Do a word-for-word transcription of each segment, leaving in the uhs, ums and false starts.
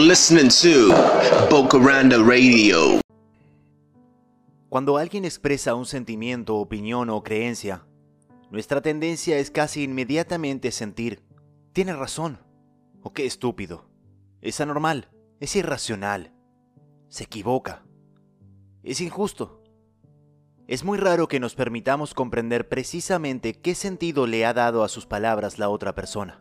listening to Bocaranda Radio. Cuando alguien expresa un sentimiento, opinión o creencia, nuestra tendencia es casi inmediatamente sentir, tiene razón, o qué estúpido, es anormal, es irracional, se equivoca, es injusto. Es muy raro que nos permitamos comprender precisamente qué sentido le ha dado a sus palabras la otra persona.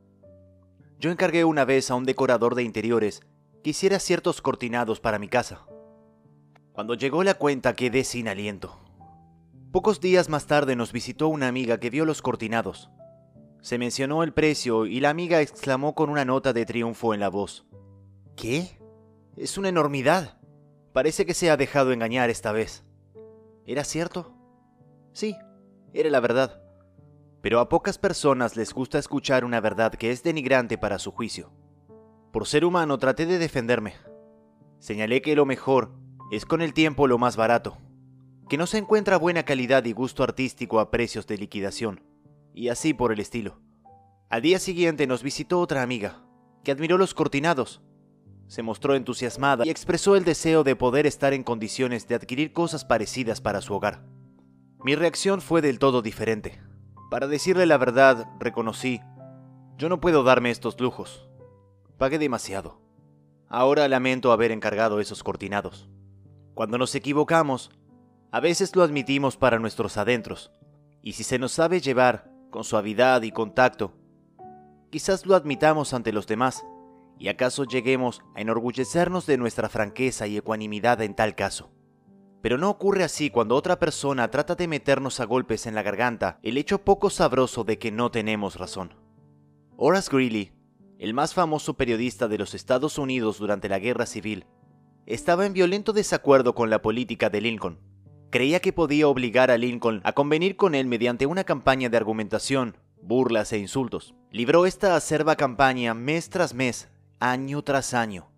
Yo encargué una vez a un decorador de interiores que hiciera ciertos cortinados para mi casa. Cuando llegó la cuenta quedé sin aliento. Pocos días más tarde nos visitó una amiga que vio los cortinados. Se mencionó el precio y la amiga exclamó con una nota de triunfo en la voz: ¿Qué? Es una enormidad. Parece que se ha dejado engañar esta vez. ¿Era cierto? Sí, era la verdad. Pero a pocas personas les gusta escuchar una verdad que es denigrante para su juicio. Por ser humano traté de defenderme. Señalé que lo mejor es con el tiempo lo más barato, que no se encuentra buena calidad y gusto artístico a precios de liquidación, y así por el estilo. Al día siguiente nos visitó otra amiga, que admiró los cortinados. Se mostró entusiasmada y expresó el deseo de poder estar en condiciones de adquirir cosas parecidas para su hogar. Mi reacción fue del todo diferente. Para decirle la verdad, reconocí, yo no puedo darme estos lujos. Pagué demasiado. Ahora lamento haber encargado esos cortinados. Cuando nos equivocamos, a veces lo admitimos para nuestros adentros, y si se nos sabe llevar con suavidad y con tacto, quizás lo admitamos ante los demás, y acaso lleguemos a enorgullecernos de nuestra franqueza y ecuanimidad en tal caso. Pero no ocurre así cuando otra persona trata de meternos a golpes en la garganta el hecho poco sabroso de que no tenemos razón. Horace Greeley, el más famoso periodista de los Estados Unidos durante la Guerra Civil, estaba en violento desacuerdo con la política de Lincoln. Creía que podía obligar a Lincoln a convenir con él mediante una campaña de argumentación, burlas e insultos. Libró esta acerba campaña mes tras mes, año tras año.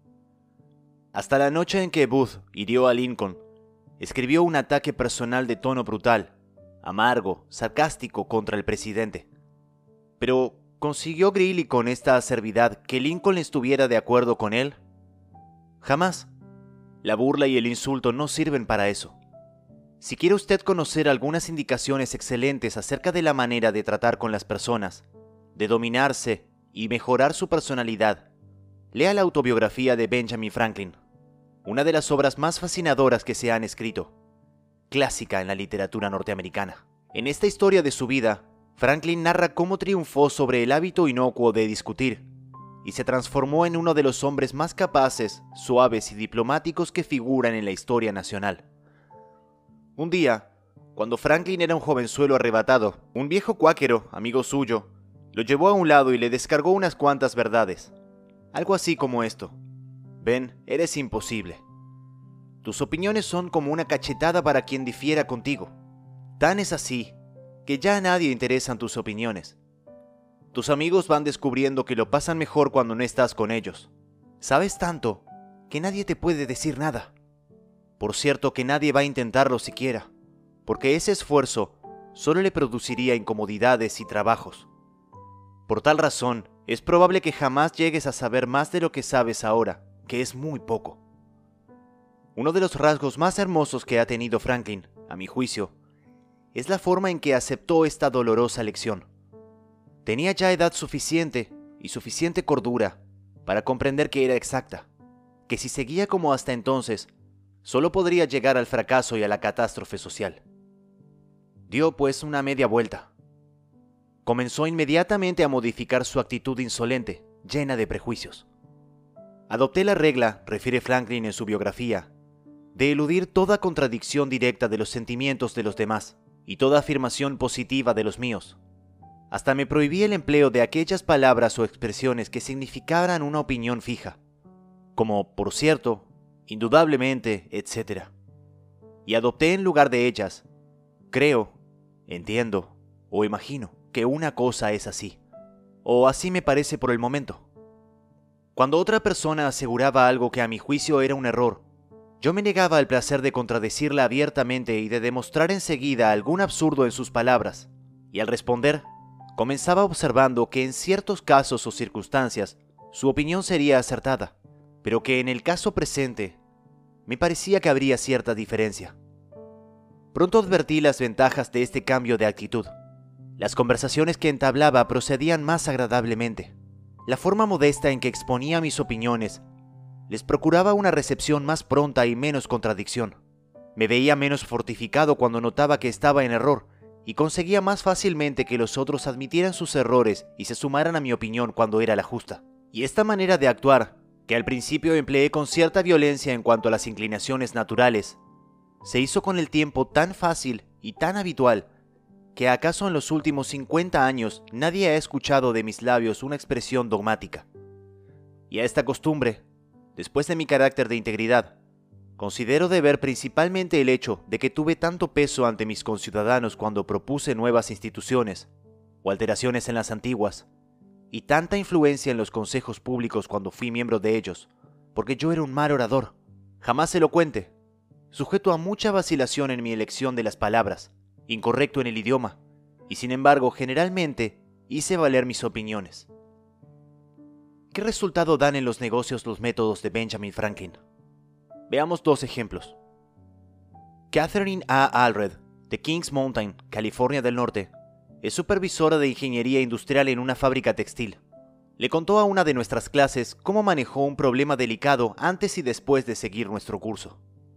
Hasta la noche en que Booth hirió a Lincoln, escribió un ataque personal de tono brutal, amargo, sarcástico contra el presidente. Pero, ¿consiguió Greeley con esta acervidad que Lincoln estuviera de acuerdo con él? Jamás. La burla y el insulto no sirven para eso. Si quiere usted conocer algunas indicaciones excelentes acerca de la manera de tratar con las personas, de dominarse y mejorar su personalidad, lea la autobiografía de Benjamin Franklin, una de las obras más fascinadoras que se han escrito, clásica en la literatura norteamericana. En esta historia de su vida, Franklin narra cómo triunfó sobre el hábito inocuo de discutir y se transformó en uno de los hombres más capaces, suaves y diplomáticos que figuran en la historia nacional. Un día, cuando Franklin era un jovenzuelo arrebatado, un viejo cuáquero, amigo suyo, lo llevó a un lado y le descargó unas cuantas verdades. Algo así como esto: Ben, eres imposible. Tus opiniones son como una cachetada para quien difiera contigo. Tan es así que ya a nadie interesan tus opiniones. Tus amigos van descubriendo que lo pasan mejor cuando no estás con ellos. Sabes tanto que nadie te puede decir nada. Por cierto que nadie va a intentarlo siquiera, porque ese esfuerzo solo le produciría incomodidades y trabajos. Por tal razón, es probable que jamás llegues a saber más de lo que sabes ahora, que es muy poco. Uno de los rasgos más hermosos que ha tenido Franklin, a mi juicio, es la forma en que aceptó esta dolorosa lección. Tenía ya edad suficiente y suficiente cordura para comprender que era exacta, que si seguía como hasta entonces, solo podría llegar al fracaso y a la catástrofe social. Dio pues una media vuelta. Comenzó inmediatamente a modificar su actitud insolente, llena de prejuicios. Adopté la regla, refiere Franklin en su biografía, de eludir toda contradicción directa de los sentimientos de los demás y toda afirmación positiva de los míos. Hasta me prohibí el empleo de aquellas palabras o expresiones que significaran una opinión fija, como por cierto, indudablemente, etcétera. Y adopté en lugar de ellas, creo, entiendo o imagino que una cosa es así, o así me parece por el momento. Cuando otra persona aseguraba algo que a mi juicio era un error, yo me negaba al placer de contradecirla abiertamente y de demostrar enseguida algún absurdo en sus palabras, y al responder, comenzaba observando que en ciertos casos o circunstancias su opinión sería acertada, pero que en el caso presente me parecía que habría cierta diferencia. Pronto advertí las ventajas de este cambio de actitud. Las conversaciones que entablaba procedían más agradablemente. La forma modesta en que exponía mis opiniones les procuraba una recepción más pronta y menos contradicción. Me veía menos fortificado cuando notaba que estaba en error y conseguía más fácilmente que los otros admitieran sus errores y se sumaran a mi opinión cuando era la justa. Y esta manera de actuar, que al principio empleé con cierta violencia en cuanto a las inclinaciones naturales, se hizo con el tiempo tan fácil y tan habitual que acaso en los últimos cincuenta años nadie ha escuchado de mis labios una expresión dogmática. Y a esta costumbre, después de mi carácter de integridad, considero deber principalmente el hecho de que tuve tanto peso ante mis conciudadanos cuando propuse nuevas instituciones o alteraciones en las antiguas, y tanta influencia en los consejos públicos cuando fui miembro de ellos, porque yo era un mal orador, jamás elocuente, sujeto a mucha vacilación en mi elección de las palabras, incorrecto en el idioma, y sin embargo generalmente hice valer mis opiniones. ¿Qué resultado dan en los negocios los métodos de Benjamin Franklin? Veamos dos ejemplos. Catherine A. Allred, de Kings Mountain, California del Norte, es supervisora de ingeniería industrial en una fábrica textil. Le contó a una de nuestras clases cómo manejó un problema delicado antes y después de seguir nuestro curso.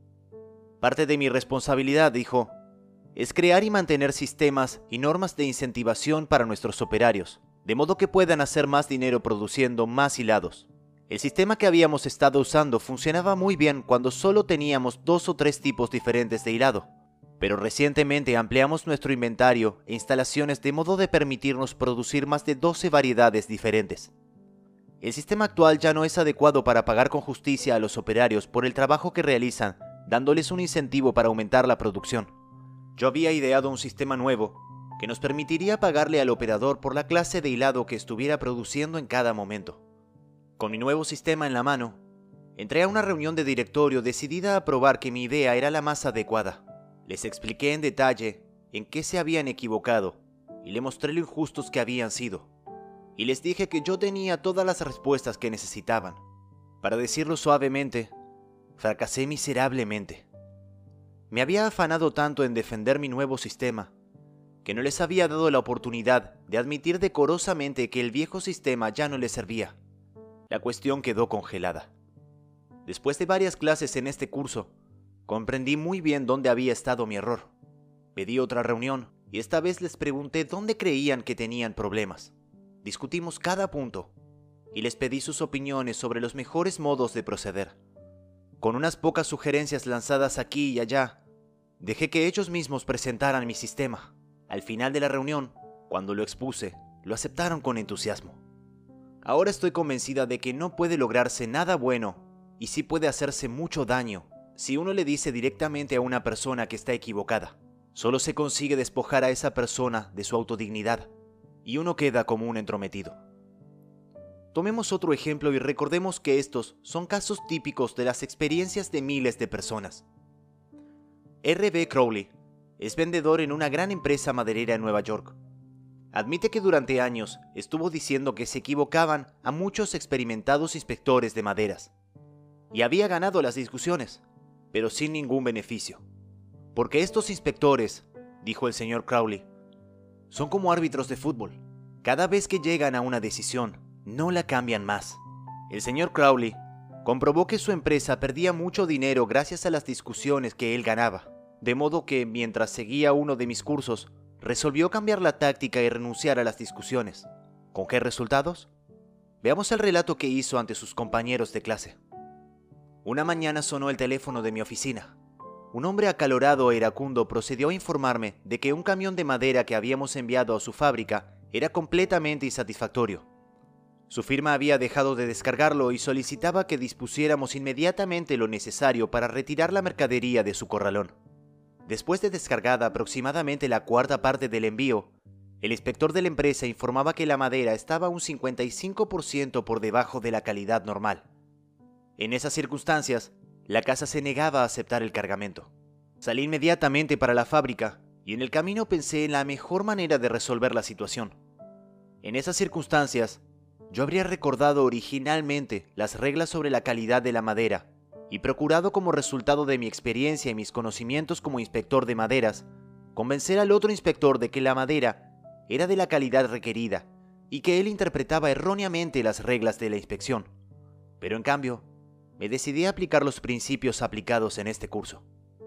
Parte de mi responsabilidad, dijo, es crear y mantener sistemas y normas de incentivación para nuestros operarios, de modo que puedan hacer más dinero produciendo más hilados. El sistema que habíamos estado usando funcionaba muy bien cuando solo teníamos dos o tres tipos diferentes de hilado, pero recientemente ampliamos nuestro inventario e instalaciones de modo de permitirnos producir más de doce variedades diferentes. El sistema actual ya no es adecuado para pagar con justicia a los operarios por el trabajo que realizan, dándoles un incentivo para aumentar la producción. Yo había ideado un sistema nuevo que nos permitiría pagarle al operador por la clase de hilado que estuviera produciendo en cada momento. Con mi nuevo sistema en la mano, entré a una reunión de directorio decidida a probar que mi idea era la más adecuada. Les expliqué en detalle en qué se habían equivocado y le mostré lo injustos que habían sido. Y les dije que yo tenía todas las respuestas que necesitaban. Para decirlo suavemente, fracasé miserablemente. Me había afanado tanto en defender mi nuevo sistema que no les había dado la oportunidad de admitir decorosamente que el viejo sistema ya no les servía. La cuestión quedó congelada. Después de varias clases en este curso, comprendí muy bien dónde había estado mi error. Pedí otra reunión y esta vez les pregunté dónde creían que tenían problemas. Discutimos cada punto y les pedí sus opiniones sobre los mejores modos de proceder. Con unas pocas sugerencias lanzadas aquí y allá, dejé que ellos mismos presentaran mi sistema. Al final de la reunión, cuando lo expuse, lo aceptaron con entusiasmo. Ahora estoy convencida de que no puede lograrse nada bueno y sí puede hacerse mucho daño si uno le dice directamente a una persona que está equivocada. Solo se consigue despojar a esa persona de su autodignidad y uno queda como un entrometido. Tomemos otro ejemplo y recordemos que estos son casos típicos de las experiencias de miles de personas. R B Crowley es vendedor en una gran empresa maderera en Nueva York. Admite que durante años estuvo diciendo que se equivocaban a muchos experimentados inspectores de maderas y había ganado las discusiones, pero sin ningún beneficio. Porque estos inspectores, dijo el señor Crowley, son como árbitros de fútbol. Cada vez que llegan a una decisión, no la cambian más. El señor Crowley comprobó que su empresa perdía mucho dinero gracias a las discusiones que él ganaba, de modo que mientras seguía uno de mis cursos, resolvió cambiar la táctica y renunciar a las discusiones. ¿Con qué resultados? Veamos el relato que hizo ante sus compañeros de clase. Una mañana sonó el teléfono de mi oficina. Un hombre acalorado e iracundo procedió a informarme de que un camión de madera que habíamos enviado a su fábrica era completamente insatisfactorio. Su firma había dejado de descargarlo y solicitaba que dispusiéramos inmediatamente lo necesario para retirar la mercadería de su corralón. Después de descargada aproximadamente la cuarta parte del envío, el inspector de la empresa informaba que la madera estaba un cincuenta y cinco por ciento por debajo de la calidad normal. En esas circunstancias, la casa se negaba a aceptar el cargamento. Salí inmediatamente para la fábrica y en el camino pensé en la mejor manera de resolver la situación. En esas circunstancias, Yo habría recordado originalmente las reglas sobre la calidad de la madera y procurado, como resultado de mi experiencia y mis conocimientos como inspector de maderas, convencer al otro inspector de que la madera era de la calidad requerida y que él interpretaba erróneamente las reglas de la inspección. Pero en cambio, me decidí a aplicar los principios aplicados en este curso.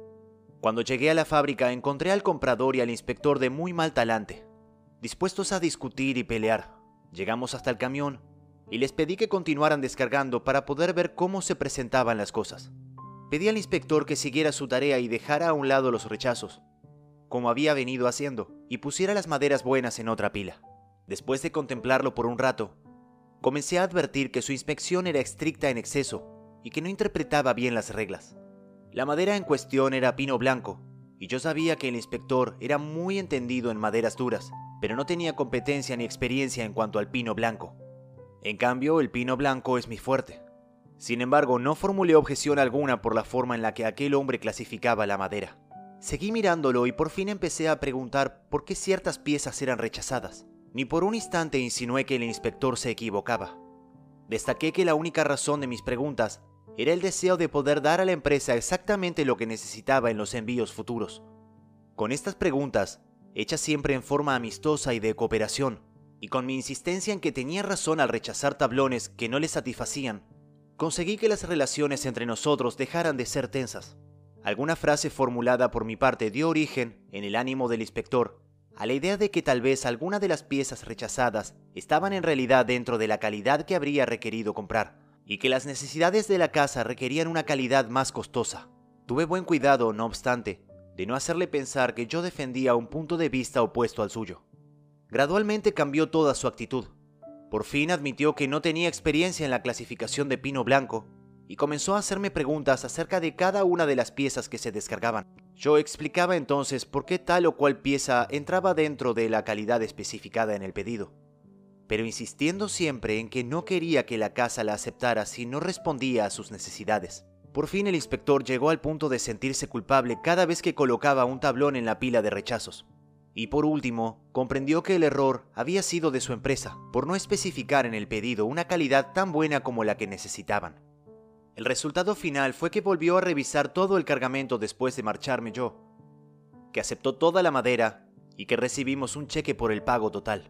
Cuando llegué a la fábrica, encontré al comprador y al inspector de muy mal talante, dispuestos a discutir y pelear. Llegamos hasta el camión y les pedí que continuaran descargando para poder ver cómo se presentaban las cosas. Pedí al inspector que siguiera su tarea y dejara a un lado los rechazos, como había venido haciendo, y pusiera las maderas buenas en otra pila. Después de contemplarlo por un rato, comencé a advertir que su inspección era estricta en exceso y que no interpretaba bien las reglas. La madera en cuestión era pino blanco, y yo sabía que el inspector era muy entendido en maderas duras, pero no tenía competencia ni experiencia en cuanto al pino blanco. En cambio, el pino blanco es mi fuerte. Sin embargo, no formulé objeción alguna por la forma en la que aquel hombre clasificaba la madera. Seguí mirándolo y por fin empecé a preguntar por qué ciertas piezas eran rechazadas. Ni por un instante insinué que el inspector se equivocaba. Destaqué que la única razón de mis preguntas era el deseo de poder dar a la empresa exactamente lo que necesitaba en los envíos futuros. Con estas preguntas, hechas siempre en forma amistosa y de cooperación, y con mi insistencia en que tenía razón al rechazar tablones que no le satisfacían, conseguí que las relaciones entre nosotros dejaran de ser tensas. Alguna frase formulada por mi parte dio origen, en el ánimo del inspector, a la idea de que tal vez alguna de las piezas rechazadas estaban en realidad dentro de la calidad que habría requerido comprar, y que las necesidades de la casa requerían una calidad más costosa. Tuve buen cuidado, no obstante, de no hacerle pensar que yo defendía un punto de vista opuesto al suyo. Gradualmente cambió toda su actitud. Por fin admitió que no tenía experiencia en la clasificación de pino blanco y comenzó a hacerme preguntas acerca de cada una de las piezas que se descargaban. Yo explicaba entonces por qué tal o cual pieza entraba dentro de la calidad especificada en el pedido, pero insistiendo siempre en que no quería que la casa la aceptara si no respondía a sus necesidades. Por fin el inspector llegó al punto de sentirse culpable cada vez que colocaba un tablón en la pila de rechazos. Y por último, comprendió que el error había sido de su empresa, por no especificar en el pedido una calidad tan buena como la que necesitaban. El resultado final fue que volvió a revisar todo el cargamento después de marcharme yo, que aceptó toda la madera y que recibimos un cheque por el pago total.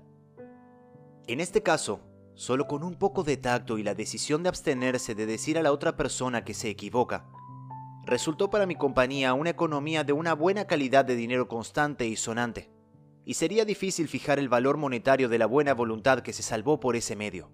En este caso, solo con un poco de tacto y la decisión de abstenerse de decir a la otra persona que se equivoca, resultó para mi compañía una economía de una buena calidad de dinero constante y sonante, y sería difícil fijar el valor monetario de la buena voluntad que se salvó por ese medio.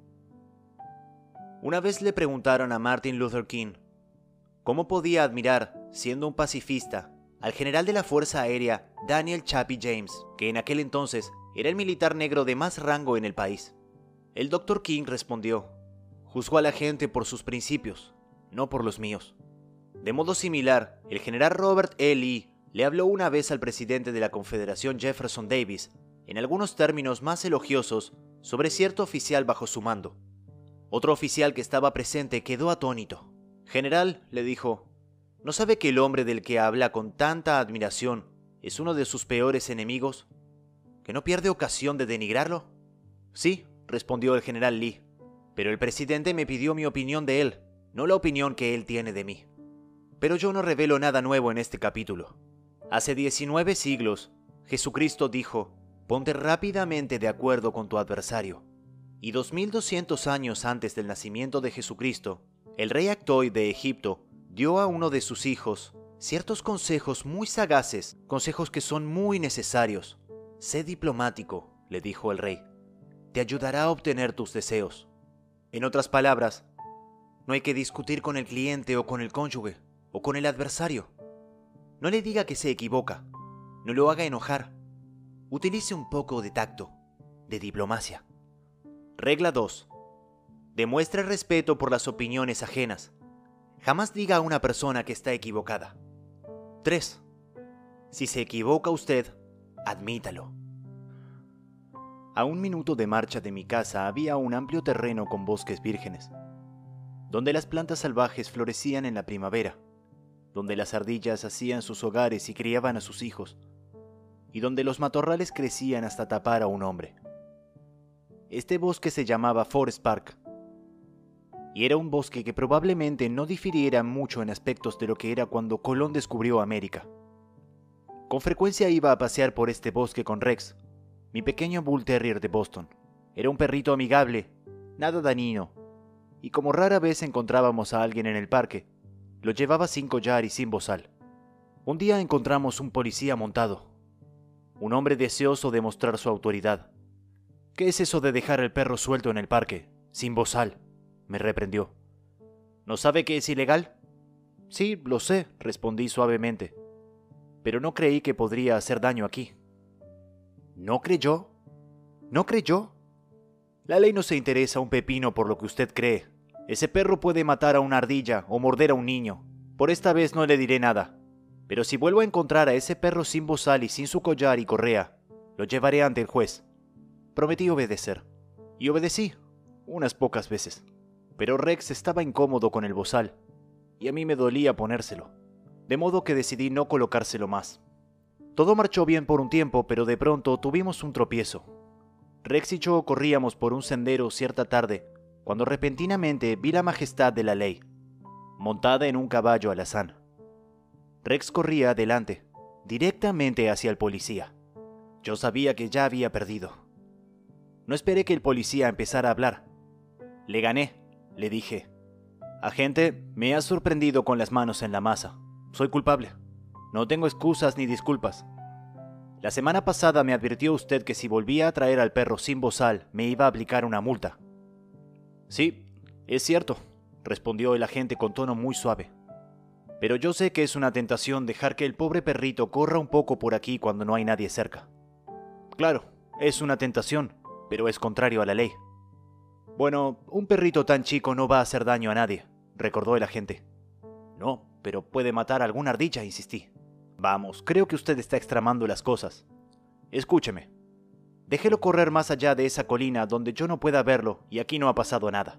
Una vez le preguntaron a Martin Luther King cómo podía admirar, siendo un pacifista, al general de la Fuerza Aérea Daniel Chappie James, que en aquel entonces era el militar negro de más rango en el país. El doctor King respondió: juzgo a la gente por sus principios, no por los míos. De modo similar, el general Robert E. Lee le habló una vez al presidente de la Confederación Jefferson Davis, en algunos términos más elogiosos, sobre cierto oficial bajo su mando. Otro oficial que estaba presente quedó atónito. General, le dijo, ¿no sabe que el hombre del que habla con tanta admiración es uno de sus peores enemigos? ¿Que no pierde ocasión de denigrarlo? Sí, respondió el general Lee, pero el presidente me pidió mi opinión de él, no la opinión que él tiene de mí. Pero yo no revelo nada nuevo en este capítulo. Hace diecinueve siglos, Jesucristo dijo: ponte rápidamente de acuerdo con tu adversario. Y dos mil doscientos años antes del nacimiento de Jesucristo, el rey Actoi de Egipto dio a uno de sus hijos ciertos consejos muy sagaces, consejos que son muy necesarios. Sé diplomático, le dijo el rey. Te ayudará a obtener tus deseos. En otras palabras, no hay que discutir con el cliente o con el cónyuge o con el adversario. No le diga que se equivoca, no lo haga enojar. Utilice un poco de tacto, de diplomacia. Regla dos. Demuestre respeto por las opiniones ajenas. Jamás diga a una persona que está equivocada. tres. Si se equivoca usted, admítalo. A un minuto de marcha de mi casa había un amplio terreno con bosques vírgenes, donde las plantas salvajes florecían en la primavera, donde las ardillas hacían sus hogares y criaban a sus hijos, y donde los matorrales crecían hasta tapar a un hombre. Este bosque se llamaba Forest Park, y era un bosque que probablemente no difiriera mucho en aspectos de lo que era cuando Colón descubrió América. Con frecuencia iba a pasear por este bosque con Rex, mi pequeño Bull Terrier de Boston. Era un perrito amigable, nada dañino, y como rara vez encontrábamos a alguien en el parque, lo llevaba sin collar y sin bozal. Un día encontramos un policía montado, un hombre deseoso de mostrar su autoridad. ¿Qué es eso de dejar al perro suelto en el parque, sin bozal?, me reprendió. ¿No sabe que es ilegal? Sí, lo sé, respondí suavemente, pero no creí que podría hacer daño aquí. ¿No creyó? ¿No creyó? La ley no se interesa un pepino por lo que usted cree. Ese perro puede matar a una ardilla o morder a un niño. Por esta vez no le diré nada. Pero si vuelvo a encontrar a ese perro sin bozal y sin su collar y correa, lo llevaré ante el juez. Prometí obedecer. Y obedecí, unas pocas veces. Pero Rex estaba incómodo con el bozal, y a mí me dolía ponérselo, de modo que decidí no colocárselo más. Todo marchó bien por un tiempo, pero de pronto tuvimos un tropiezo. Rex y yo corríamos por un sendero cierta tarde, cuando repentinamente vi la majestad de la ley, montada en un caballo alazán. Rex corría adelante, directamente hacia el policía. Yo sabía que ya había perdido. No esperé que el policía empezara a hablar. Le gané, le dije. Agente, me has sorprendido con las manos en la masa. Soy culpable. No tengo excusas ni disculpas. La semana pasada me advirtió usted que si volvía a traer al perro sin bozal, me iba a aplicar una multa. Sí, es cierto, respondió el agente con tono muy suave. Pero yo sé que es una tentación dejar que el pobre perrito corra un poco por aquí cuando no hay nadie cerca. Claro, es una tentación, pero es contrario a la ley. Bueno, un perrito tan chico no va a hacer daño a nadie, recordó el agente. No, pero puede matar a alguna ardilla, insistí. Vamos, creo que usted está extramando las cosas. Escúcheme. Déjelo correr más allá de esa colina donde yo no pueda verlo y aquí no ha pasado nada.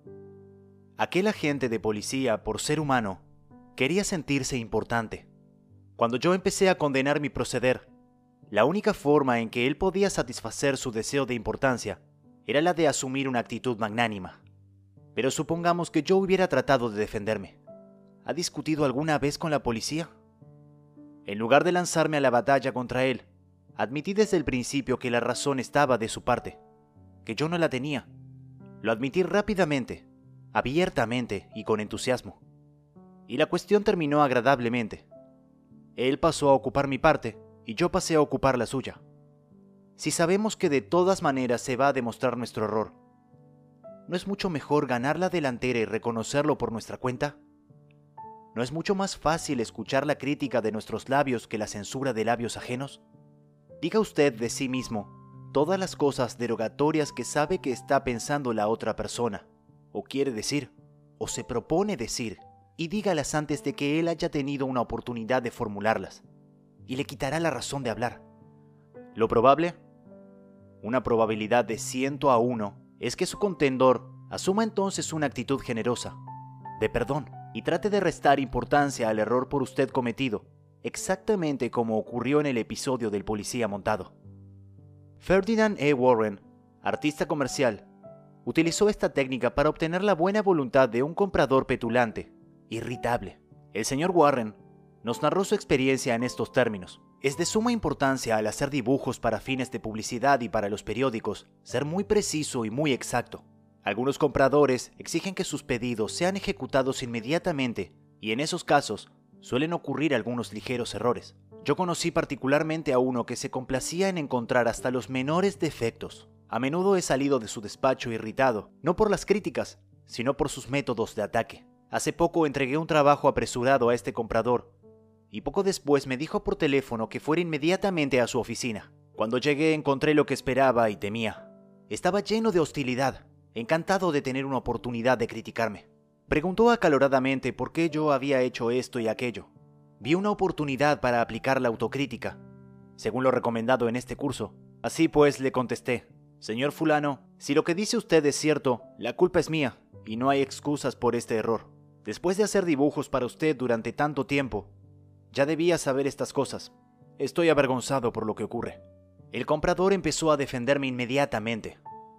Aquel agente de policía, por ser humano, quería sentirse importante. Cuando yo empecé a condenar mi proceder, la única forma en que él podía satisfacer su deseo de importancia era la de asumir una actitud magnánima. Pero supongamos que yo hubiera tratado de defenderme. ¿Ha discutido alguna vez con la policía? En lugar de lanzarme a la batalla contra él, admití desde el principio que la razón estaba de su parte, que yo no la tenía. Lo admití rápidamente, abiertamente y con entusiasmo. Y la cuestión terminó agradablemente. Él pasó a ocupar mi parte y yo pasé a ocupar la suya. Si sabemos que de todas maneras se va a demostrar nuestro error, ¿no es mucho mejor ganar la delantera y reconocerlo por nuestra cuenta? ¿No es mucho más fácil escuchar la crítica de nuestros labios que la censura de labios ajenos? Diga usted de sí mismo todas las cosas derogatorias que sabe que está pensando la otra persona, o quiere decir, o se propone decir, y dígalas antes de que él haya tenido una oportunidad de formularlas, y le quitará la razón de hablar. Lo probable, una probabilidad de ciento a uno, es que su contendor asuma entonces una actitud generosa, de perdón, y trate de restar importancia al error por usted cometido, exactamente como ocurrió en el episodio del policía montado. Ferdinand E. Warren, artista comercial, utilizó esta técnica para obtener la buena voluntad de un comprador petulante, irritable. El señor Warren nos narró su experiencia en estos términos. Es de suma importancia al hacer dibujos para fines de publicidad y para los periódicos ser muy preciso y muy exacto. Algunos compradores exigen que sus pedidos sean ejecutados inmediatamente y en esos casos suelen ocurrir algunos ligeros errores. Yo conocí particularmente a uno que se complacía en encontrar hasta los menores defectos. A menudo he salido de su despacho irritado, no por las críticas, sino por sus métodos de ataque. Hace poco entregué un trabajo apresurado a este comprador y poco después me dijo por teléfono que fuera inmediatamente a su oficina. Cuando llegué encontré lo que esperaba y temía. Estaba lleno de hostilidad, encantado de tener una oportunidad de criticarme. Preguntó acaloradamente por qué yo había hecho esto y aquello. Vi una oportunidad para aplicar la autocrítica, según lo recomendado en este curso. Así pues le contesté: señor fulano, si lo que dice usted es cierto, la culpa es mía y no hay excusas por este error. Después de hacer dibujos para usted durante tanto tiempo, ya debía saber estas cosas. Estoy avergonzado por lo que ocurre. El comprador empezó a defenderme inmediatamente.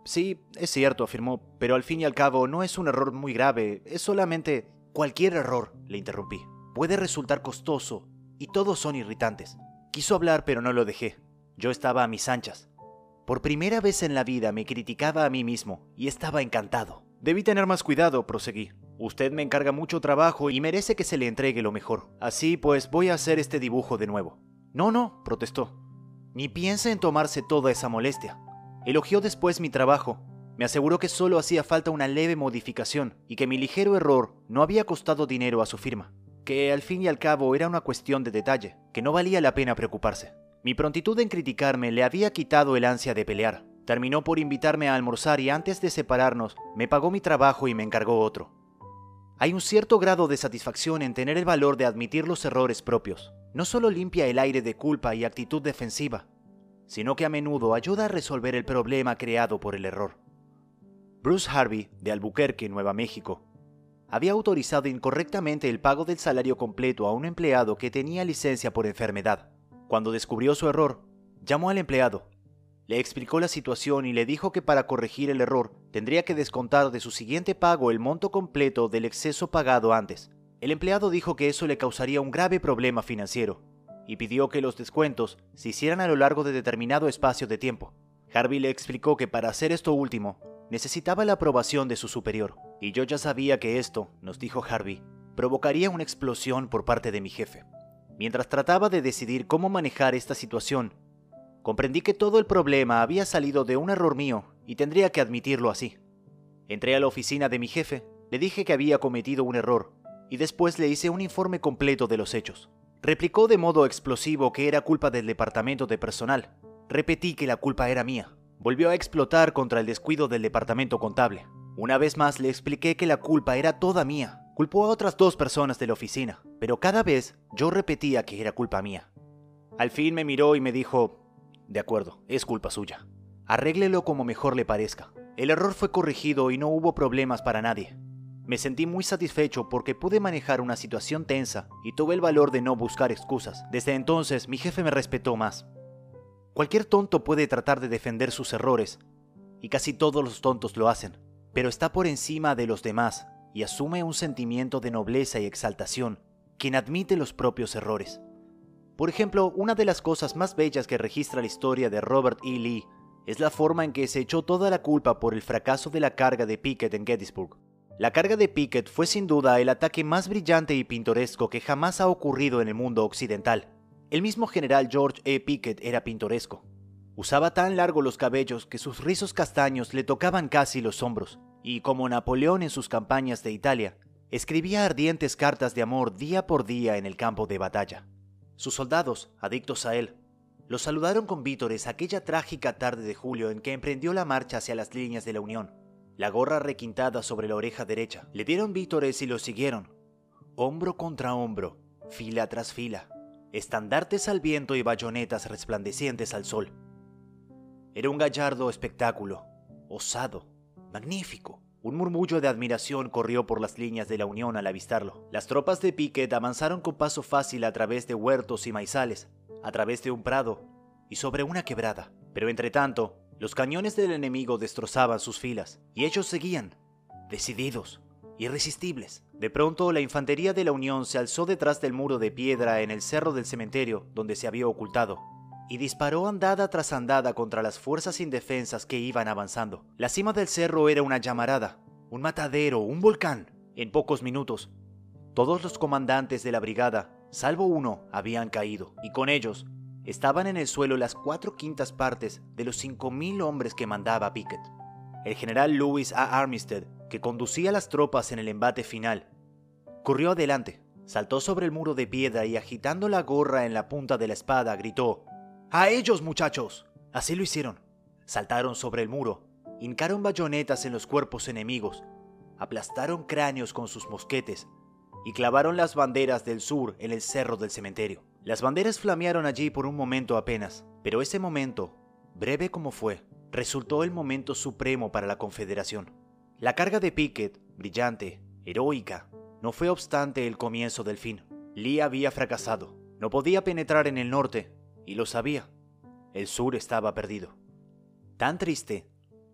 Sí, es cierto, afirmó, pero al fin y al cabo no es un error muy grave, es solamente... Cualquier error, le interrumpí, puede resultar costoso, y todos son irritantes. Quiso hablar, pero no lo dejé. Yo estaba a mis anchas. Por primera vez en la vida me criticaba a mí mismo, y estaba encantado. Debí tener más cuidado, proseguí. Usted me encarga mucho trabajo y merece que se le entregue lo mejor. Así pues, voy a hacer este dibujo de nuevo. No, no, protestó. Ni piense en tomarse toda esa molestia. Elogió después mi trabajo. Me aseguró que solo hacía falta una leve modificación y que mi ligero error no había costado dinero a su firma. Que al fin y al cabo era una cuestión de detalle, que no valía la pena preocuparse. Mi prontitud en criticarme le había quitado el ansia de pelear. Terminó por invitarme a almorzar y antes de separarnos me pagó mi trabajo y me encargó otro. Hay un cierto grado de satisfacción en tener el valor de admitir los errores propios. No solo limpia el aire de culpa y actitud defensiva, sino que a menudo ayuda a resolver el problema creado por el error. Bruce Harvey, de Albuquerque, Nueva México, había autorizado incorrectamente el pago del salario completo a un empleado que tenía licencia por enfermedad. Cuando descubrió su error, llamó al empleado, le explicó la situación y le dijo que para corregir el error tendría que descontar de su siguiente pago el monto completo del exceso pagado antes. El empleado dijo que eso le causaría un grave problema financiero y pidió que los descuentos se hicieran a lo largo de determinado espacio de tiempo. Harvey le explicó que para hacer esto último necesitaba la aprobación de su superior, y yo ya sabía que esto, nos dijo Harvey, provocaría una explosión por parte de mi jefe. Mientras trataba de decidir cómo manejar esta situación, comprendí que todo el problema había salido de un error mío y tendría que admitirlo así. Entré a la oficina de mi jefe, le dije que había cometido un error y después le hice un informe completo de los hechos. Replicó de modo explosivo que era culpa del departamento de personal. Repetí que la culpa era mía. Volvió a explotar contra el descuido del departamento contable. Una vez más le expliqué que la culpa era toda mía. Culpó a otras dos personas de la oficina, pero cada vez yo repetía que era culpa mía. Al fin me miró y me dijo: de acuerdo, es culpa suya. Arréglelo como mejor le parezca. El error fue corregido y no hubo problemas para nadie. Me sentí muy satisfecho porque pude manejar una situación tensa y tuve el valor de no buscar excusas. Desde entonces mi jefe me respetó más. Cualquier tonto puede tratar de defender sus errores, y casi todos los tontos lo hacen, pero está por encima de los demás y asume un sentimiento de nobleza y exaltación quien admite los propios errores. Por ejemplo, una de las cosas más bellas que registra la historia de Robert E. Lee es la forma en que se echó toda la culpa por el fracaso de la carga de Pickett en Gettysburg. La carga de Pickett fue sin duda el ataque más brillante y pintoresco que jamás ha ocurrido en el mundo occidental. El mismo general George E. Pickett era pintoresco. Usaba tan largos los cabellos que sus rizos castaños le tocaban casi los hombros, y como Napoleón en sus campañas de Italia, escribía ardientes cartas de amor día por día en el campo de batalla. Sus soldados, adictos a él, lo saludaron con vítores aquella trágica tarde de julio en que emprendió la marcha hacia las líneas de la Unión. La gorra requintada sobre la oreja derecha. Le dieron vítores y lo siguieron, hombro contra hombro, fila tras fila, estandartes al viento y bayonetas resplandecientes al sol. Era un gallardo espectáculo, osado, magnífico. Un murmullo de admiración corrió por las líneas de la Unión al avistarlo. Las tropas de Pickett avanzaron con paso fácil a través de huertos y maizales, a través de un prado y sobre una quebrada. Pero entre tanto, los cañones del enemigo destrozaban sus filas, y ellos seguían, decididos, irresistibles. De pronto, la infantería de la Unión se alzó detrás del muro de piedra en el cerro del cementerio donde se había ocultado, y disparó andada tras andada contra las fuerzas indefensas que iban avanzando. La cima del cerro era una llamarada, un matadero, un volcán. En pocos minutos, todos los comandantes de la brigada, salvo uno, habían caído, y con ellos estaban en el suelo las cuatro quintas partes de los cinco mil hombres que mandaba Pickett. El general Lewis A. Armistead, que conducía las tropas en el embate final, corrió adelante, saltó sobre el muro de piedra y agitando la gorra en la punta de la espada, gritó: ¡a ellos, muchachos! Así lo hicieron. Saltaron sobre el muro, hincaron bayonetas en los cuerpos enemigos, aplastaron cráneos con sus mosquetes y clavaron las banderas del sur en el cerro del cementerio. Las banderas flamearon allí por un momento apenas, pero ese momento, breve como fue, resultó el momento supremo para la Confederación. La carga de Pickett, brillante, heroica, no fue obstante el comienzo del fin. Lee había fracasado, no podía penetrar en el norte, y lo sabía. El sur estaba perdido. Tan triste,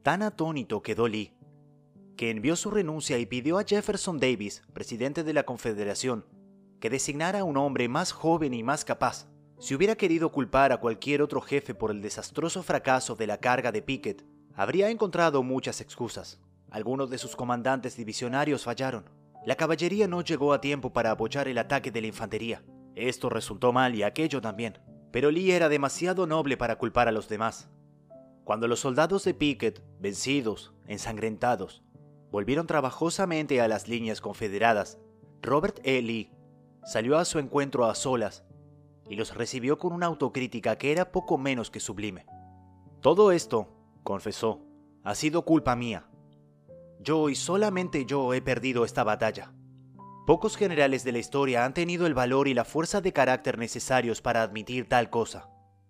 Tan atónito quedó Lee, que envió su renuncia y pidió a Jefferson Davis, presidente de la Confederación, que designara a un hombre más joven y más capaz. Si hubiera querido culpar a cualquier otro jefe por el desastroso fracaso de la carga de Pickett, habría encontrado muchas excusas. Algunos de sus comandantes divisionarios fallaron. La caballería no llegó a tiempo para apoyar el ataque de la infantería. Esto resultó mal y aquello también. Pero Lee era demasiado noble para culpar a los demás. Cuando los soldados de Pickett, vencidos, ensangrentados, volvieron trabajosamente a las líneas confederadas, Robert E. Lee salió a su encuentro a solas y los recibió con una autocrítica que era poco menos que sublime. Todo esto, confesó, ha sido culpa mía. Yo y solamente yo he perdido esta batalla. Pocos generales de la historia han tenido el valor y la fuerza de carácter necesarios para admitir tal cosa.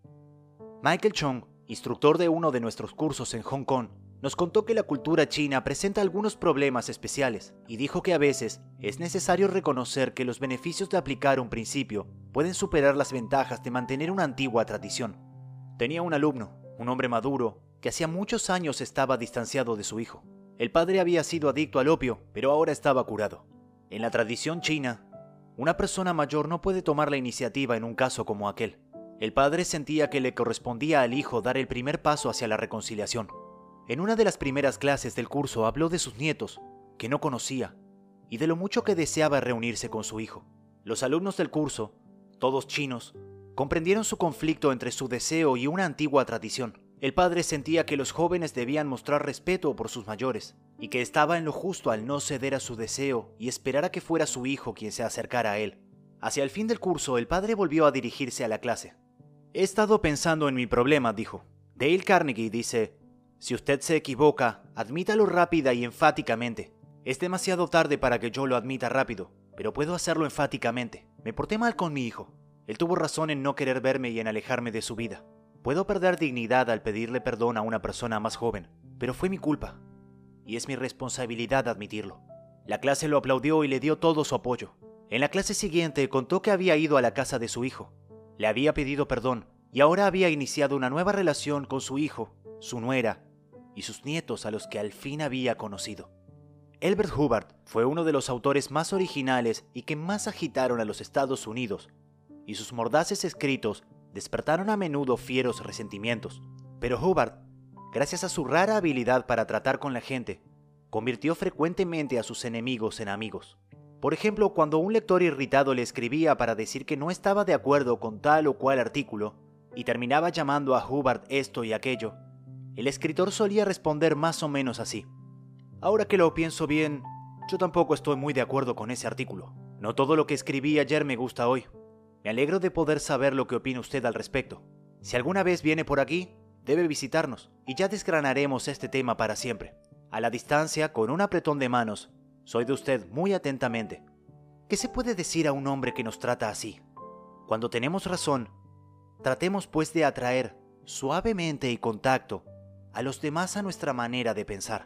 Michael Chung, instructor de uno de nuestros cursos en Hong Kong, nos contó que la cultura china presenta algunos problemas especiales y dijo que a veces es necesario reconocer que los beneficios de aplicar un principio pueden superar las ventajas de mantener una antigua tradición. Tenía un alumno, un hombre maduro, que hacía muchos años estaba distanciado de su hijo. El padre había sido adicto al opio, pero ahora estaba curado. En la tradición china, una persona mayor no puede tomar la iniciativa en un caso como aquel. El padre sentía que le correspondía al hijo dar el primer paso hacia la reconciliación. En una de las primeras clases del curso habló de sus nietos, que no conocía, y de lo mucho que deseaba reunirse con su hijo. Los alumnos del curso, todos chinos, comprendieron su conflicto entre su deseo y una antigua tradición. El padre sentía que los jóvenes debían mostrar respeto por sus mayores, y que estaba en lo justo al no ceder a su deseo y esperar a que fuera su hijo quien se acercara a él. Hacia el fin del curso, el padre volvió a dirigirse a la clase. He estado pensando en mi problema, dijo. Dale Carnegie dice, si usted se equivoca, admítalo rápida y enfáticamente. Es demasiado tarde para que yo lo admita rápido, pero puedo hacerlo enfáticamente. Me porté mal con mi hijo. Él tuvo razón en no querer verme y en alejarme de su vida. Puedo perder dignidad al pedirle perdón a una persona más joven, pero fue mi culpa, y es mi responsabilidad admitirlo. La clase lo aplaudió y le dio todo su apoyo. En la clase siguiente contó que había ido a la casa de su hijo, le había pedido perdón y ahora había iniciado una nueva relación con su hijo, su nuera y sus nietos a los que al fin había conocido. Elbert Hubbard fue uno de los autores más originales y que más agitaron a los Estados Unidos, y sus mordaces escritos despertaron a menudo fieros resentimientos. Pero Hubbard, gracias a su rara habilidad para tratar con la gente, convirtió frecuentemente a sus enemigos en amigos. Por ejemplo, cuando un lector irritado le escribía para decir que no estaba de acuerdo con tal o cual artículo, y terminaba llamando a Hubbard esto y aquello, el escritor solía responder más o menos así. Ahora que lo pienso bien, yo tampoco estoy muy de acuerdo con ese artículo. No todo lo que escribí ayer me gusta hoy. Me alegro de poder saber lo que opina usted al respecto. Si alguna vez viene por aquí, debe visitarnos y ya desgranaremos este tema para siempre. A la distancia, con un apretón de manos, soy de usted muy atentamente. ¿Qué se puede decir a un hombre que nos trata así? Cuando tenemos razón, tratemos pues de atraer, suavemente y con tacto, a los demás a nuestra manera de pensar.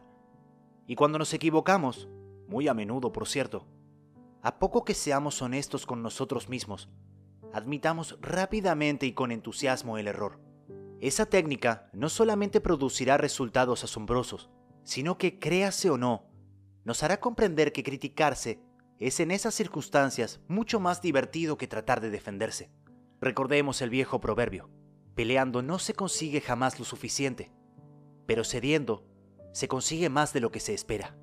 Y cuando nos equivocamos, muy a menudo por cierto, a poco que seamos honestos con nosotros mismos, admitamos rápidamente y con entusiasmo el error. Esa técnica no solamente producirá resultados asombrosos, sino que, créase o no, nos hará comprender que criticarse es en esas circunstancias mucho más divertido que tratar de defenderse. Recordemos el viejo proverbio: peleando no se consigue jamás lo suficiente, pero cediendo se consigue más de lo que se espera.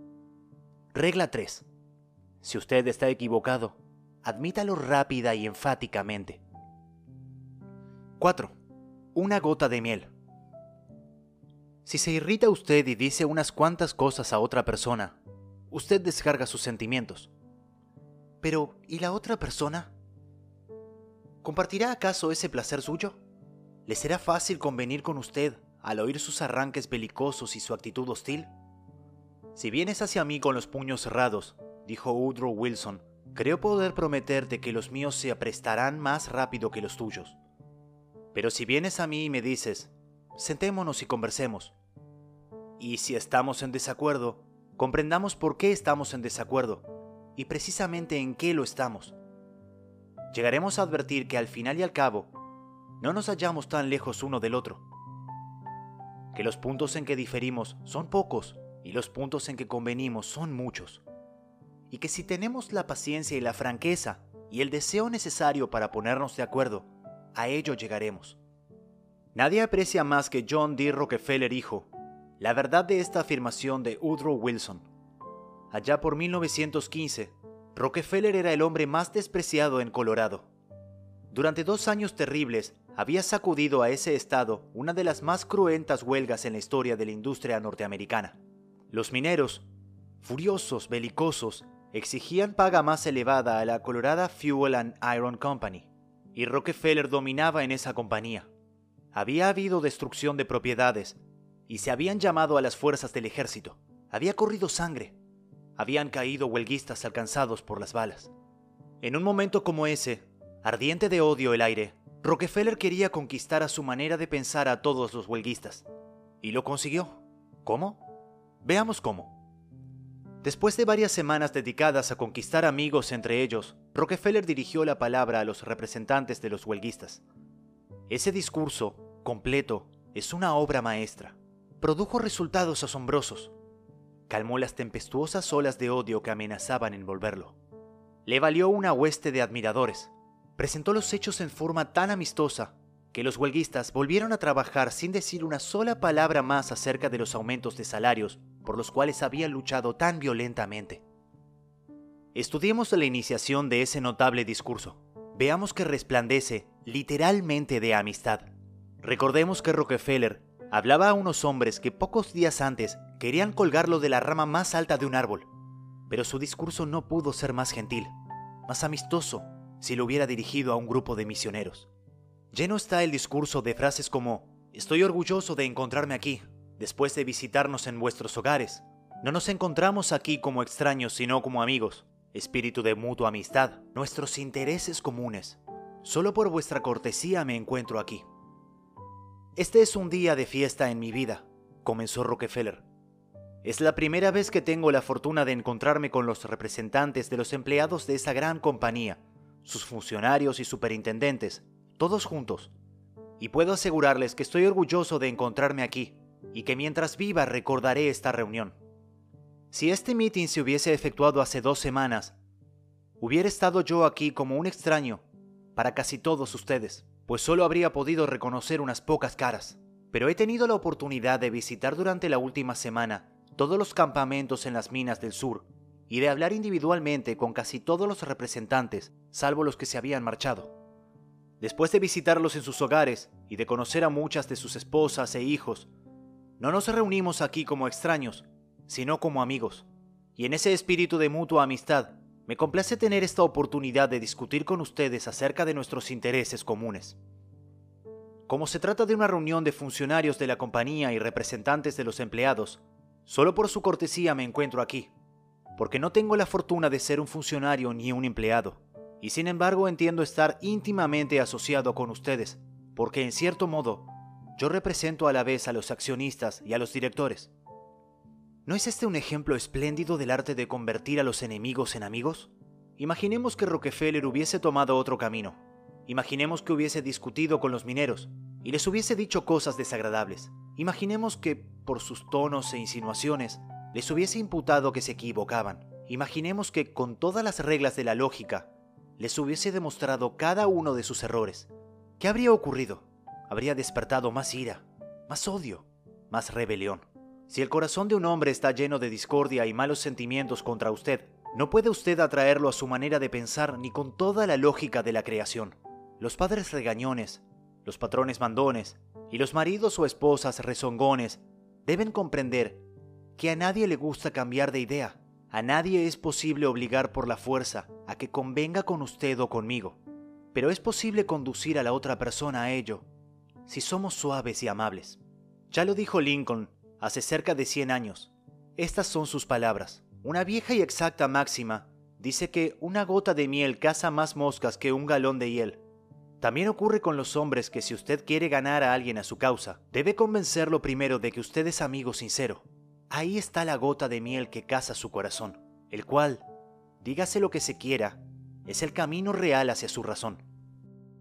Regla tres. Si usted está equivocado, admítalo rápida y enfáticamente. cuatro. Una gota de miel. Si se irrita usted y dice unas cuantas cosas a otra persona, usted descarga sus sentimientos. Pero, ¿y la otra persona? ¿Compartirá acaso ese placer suyo? ¿Le será fácil convenir con usted al oír sus arranques belicosos y su actitud hostil? Si vienes hacia mí con los puños cerrados, dijo Woodrow Wilson, creo poder prometerte que los míos se aprestarán más rápido que los tuyos. Pero si vienes a mí y me dices, sentémonos y conversemos, y si estamos en desacuerdo, comprendamos por qué estamos en desacuerdo, y precisamente en qué lo estamos. Llegaremos a advertir que al final y al cabo, no nos hallamos tan lejos uno del otro. que los puntos en que diferimos son pocos y los puntos en que convenimos son muchos, y que si tenemos la paciencia y la franqueza y el deseo necesario para ponernos de acuerdo, a ello llegaremos. Nadie aprecia más que John D. Rockefeller hijo la verdad de esta afirmación de Woodrow Wilson. Allá por mil novecientos quince, Rockefeller era el hombre más despreciado en Colorado. Durante dos años terribles, había sacudido a ese estado una de las más cruentas huelgas en la historia de la industria norteamericana. Los mineros, furiosos, belicosos, exigían paga más elevada a la Colorado Fuel and Iron Company, y Rockefeller dominaba en esa compañía. Había habido destrucción de propiedades, y se habían llamado a las fuerzas del ejército. Había corrido sangre. Habían caído huelguistas alcanzados por las balas. En un momento como ese, ardiente de odio el aire, Rockefeller quería conquistar a su manera de pensar a todos los huelguistas. Y lo consiguió. ¿Cómo? Veamos cómo. Después de varias semanas dedicadas a conquistar amigos entre ellos, Rockefeller dirigió la palabra a los representantes de los huelguistas. Ese discurso, completo, es una obra maestra. Produjo resultados asombrosos. Calmó las tempestuosas olas de odio que amenazaban envolverlo. Le valió una hueste de admiradores. Presentó los hechos en forma tan amistosa que los huelguistas volvieron a trabajar sin decir una sola palabra más acerca de los aumentos de salarios por los cuales habían luchado tan violentamente. Estudiemos la iniciación de ese notable discurso. Veamos que resplandece literalmente de amistad. Recordemos que Rockefeller hablaba a unos hombres que pocos días antes querían colgarlo de la rama más alta de un árbol, pero su discurso no pudo ser más gentil, más amistoso, si lo hubiera dirigido a un grupo de misioneros. Lleno está el discurso de frases como: estoy orgulloso de encontrarme aquí, después de visitarnos en vuestros hogares. No nos encontramos aquí como extraños, sino como amigos. Espíritu de mutua amistad, nuestros intereses comunes. Solo por vuestra cortesía me encuentro aquí. Este es un día de fiesta en mi vida, comenzó Rockefeller. Es la primera vez que tengo la fortuna de encontrarme con los representantes de los empleados de esa gran compañía, sus funcionarios y superintendentes, todos juntos. Y puedo asegurarles que estoy orgulloso de encontrarme aquí, y que mientras viva recordaré esta reunión. Si este meeting se hubiese efectuado hace dos semanas, hubiera estado yo aquí como un extraño para casi todos ustedes, pues solo habría podido reconocer unas pocas caras. Pero he tenido la oportunidad de visitar durante la última semana todos los campamentos en las minas del sur y de hablar individualmente con casi todos los representantes, salvo los que se habían marchado. Después de visitarlos en sus hogares y de conocer a muchas de sus esposas e hijos, no nos reunimos aquí como extraños, sino como amigos. Y en ese espíritu de mutua amistad, me complace tener esta oportunidad de discutir con ustedes acerca de nuestros intereses comunes. Como se trata de una reunión de funcionarios de la compañía y representantes de los empleados, solo por su cortesía me encuentro aquí, porque no tengo la fortuna de ser un funcionario ni un empleado, y sin embargo entiendo estar íntimamente asociado con ustedes, porque en cierto modo, yo represento a la vez a los accionistas y a los directores. ¿No es este un ejemplo espléndido del arte de convertir a los enemigos en amigos? Imaginemos que Rockefeller hubiese tomado otro camino. Imaginemos que hubiese discutido con los mineros y les hubiese dicho cosas desagradables. Imaginemos que, por sus tonos e insinuaciones, les hubiese imputado que se equivocaban. Imaginemos que, con todas las reglas de la lógica, les hubiese demostrado cada uno de sus errores. ¿Qué habría ocurrido? Habría despertado más ira, más odio, más rebelión. Si el corazón de un hombre está lleno de discordia y malos sentimientos contra usted, no puede usted atraerlo a su manera de pensar ni con toda la lógica de la creación. Los padres regañones, los patrones mandones y los maridos o esposas rezongones deben comprender que a nadie le gusta cambiar de idea. A nadie es posible obligar por la fuerza a que convenga con usted o conmigo, pero es posible conducir a la otra persona a ello si somos suaves y amables. Ya lo dijo Lincoln hace cerca de cien años. Estas son sus palabras. Una vieja y exacta máxima dice que una gota de miel caza más moscas que un galón de hiel. También ocurre con los hombres que si usted quiere ganar a alguien a su causa, debe convencerlo primero de que usted es amigo sincero. Ahí está la gota de miel que caza su corazón, el cual, dígase lo que se quiera, es el camino real hacia su razón.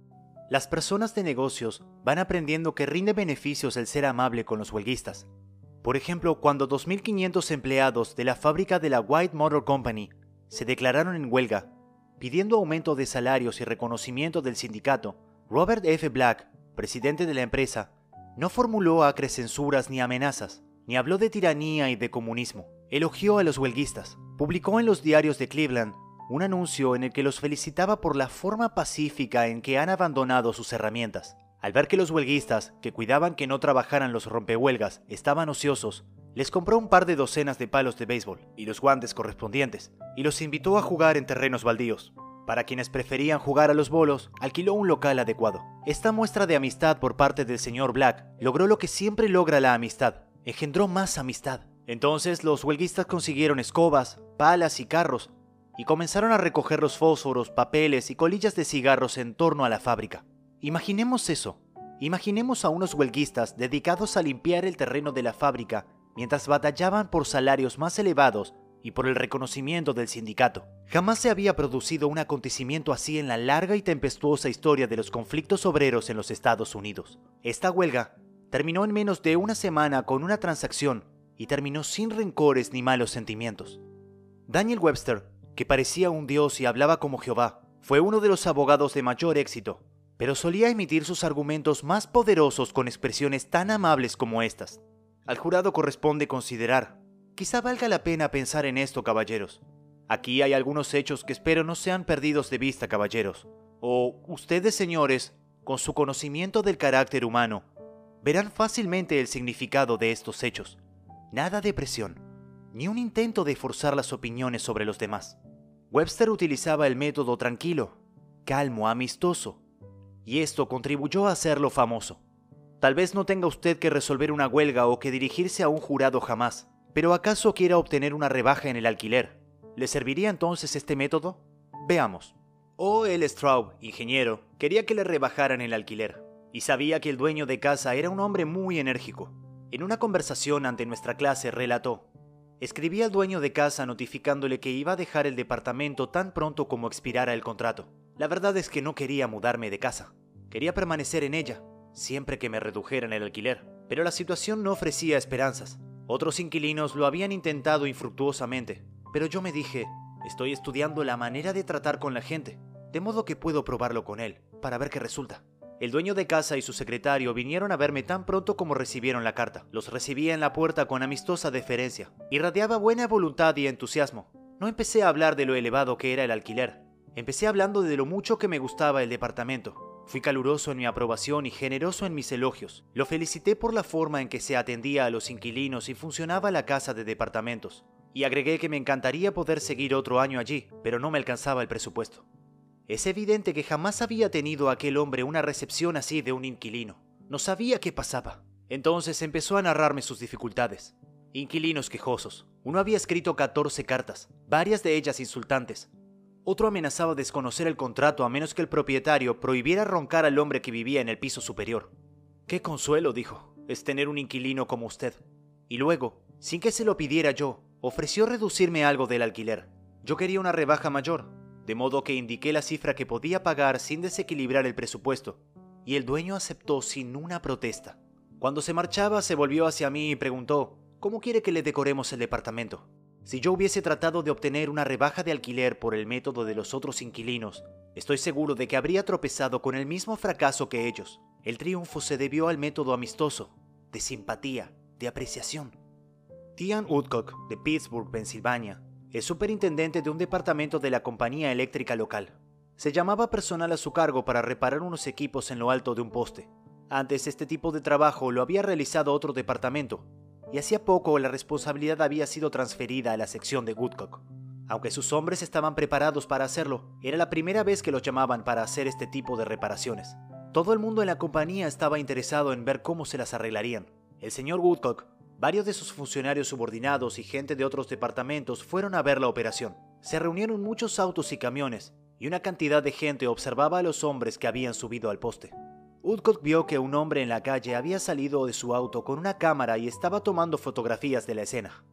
Las personas de negocios van aprendiendo que rinde beneficios el ser amable con los huelguistas. Por ejemplo, cuando dos mil quinientos empleados de la fábrica de la White Motor Company se declararon en huelga, pidiendo aumento de salarios y reconocimiento del sindicato, Robert F. Black, presidente de la empresa, no formuló acres censuras ni amenazas, ni habló de tiranía y de comunismo. Elogió a los huelguistas. Publicó en los diarios de Cleveland un anuncio en el que los felicitaba por la forma pacífica en que han abandonado sus herramientas. Al ver que los huelguistas, que cuidaban que no trabajaran los rompehuelgas, estaban ociosos, les compró un par de docenas de palos de béisbol y los guantes correspondientes, y los invitó a jugar en terrenos baldíos. Para quienes preferían jugar a los bolos, alquiló un local adecuado. Esta muestra de amistad por parte del señor Black logró lo que siempre logra la amistad: engendró más amistad. Entonces los huelguistas consiguieron escobas, palas y carros, y comenzaron a recoger los fósforos, papeles y colillas de cigarros en torno a la fábrica. Imaginemos eso. Imaginemos a unos huelguistas dedicados a limpiar el terreno de la fábrica mientras batallaban por salarios más elevados y por el reconocimiento del sindicato. Jamás se había producido un acontecimiento así en la larga y tempestuosa historia de los conflictos obreros en los Estados Unidos. Esta huelga terminó en menos de una semana con una transacción y terminó sin rencores ni malos sentimientos. Daniel Webster, que parecía un dios y hablaba como Jehová, fue uno de los abogados de mayor éxito, pero solía emitir sus argumentos más poderosos con expresiones tan amables como estas. Al jurado corresponde considerar. Quizá valga la pena pensar en esto, caballeros. Aquí hay algunos hechos que espero no sean perdidos de vista, caballeros. O ustedes, señores, con su conocimiento del carácter humano, verán fácilmente el significado de estos hechos. Nada de presión, ni un intento de forzar las opiniones sobre los demás. Webster utilizaba el método tranquilo, calmo, amistoso, y esto contribuyó a hacerlo famoso. Tal vez no tenga usted que resolver una huelga o que dirigirse a un jurado jamás, pero ¿acaso quiera obtener una rebaja en el alquiler? ¿Le serviría entonces este método? Veamos. O. L. Straub, ingeniero, quería que le rebajaran el alquiler, y sabía que el dueño de casa era un hombre muy enérgico. En una conversación ante nuestra clase relató: escribí al dueño de casa notificándole que iba a dejar el departamento tan pronto como expirara el contrato. La verdad es que no quería mudarme de casa. Quería permanecer en ella, siempre que me redujeran el alquiler. Pero la situación no ofrecía esperanzas. Otros inquilinos lo habían intentado infructuosamente, pero yo me dije, estoy estudiando la manera de tratar con la gente, de modo que puedo probarlo con él, para ver qué resulta. El dueño de casa y su secretario vinieron a verme tan pronto como recibieron la carta. Los recibía en la puerta con amistosa deferencia. Irradiaba buena voluntad y entusiasmo. No empecé a hablar de lo elevado que era el alquiler. Empecé hablando de lo mucho que me gustaba el departamento. Fui caluroso en mi aprobación y generoso en mis elogios. Lo felicité por la forma en que se atendía a los inquilinos y funcionaba la casa de departamentos. Y agregué que me encantaría poder seguir otro año allí, pero no me alcanzaba el presupuesto. Es evidente que jamás había tenido aquel hombre una recepción así de un inquilino. No sabía qué pasaba. Entonces empezó a narrarme sus dificultades. Inquilinos quejosos. Uno había escrito catorce cartas, varias de ellas insultantes. Otro amenazaba desconocer el contrato a menos que el propietario prohibiera roncar al hombre que vivía en el piso superior. «Qué consuelo», dijo, «es tener un inquilino como usted». Y luego, sin que se lo pidiera yo, ofreció reducirme algo del alquiler. Yo quería una rebaja mayor, de modo que indiqué la cifra que podía pagar sin desequilibrar el presupuesto, y el dueño aceptó sin una protesta. Cuando se marchaba, se volvió hacia mí y preguntó, «¿Cómo quiere que le decoremos el departamento?». Si yo hubiese tratado de obtener una rebaja de alquiler por el método de los otros inquilinos, estoy seguro de que habría tropezado con el mismo fracaso que ellos. El triunfo se debió al método amistoso, de simpatía, de apreciación. Tian Woodcock, de Pittsburgh, Pensilvania, es superintendente de un departamento de la compañía eléctrica local. Se llamaba personal a su cargo para reparar unos equipos en lo alto de un poste. Antes este tipo de trabajo lo había realizado otro departamento, y hacía poco la responsabilidad había sido transferida a la sección de Woodcock. Aunque sus hombres estaban preparados para hacerlo, era la primera vez que los llamaban para hacer este tipo de reparaciones. Todo el mundo en la compañía estaba interesado en ver cómo se las arreglarían. El señor Woodcock, varios de sus funcionarios subordinados y gente de otros departamentos fueron a ver la operación. Se reunieron muchos autos y camiones, y una cantidad de gente observaba a los hombres que habían subido al poste. Woodcock vio que un hombre en la calle había salido de su auto con una cámara y estaba tomando fotografías de la escena.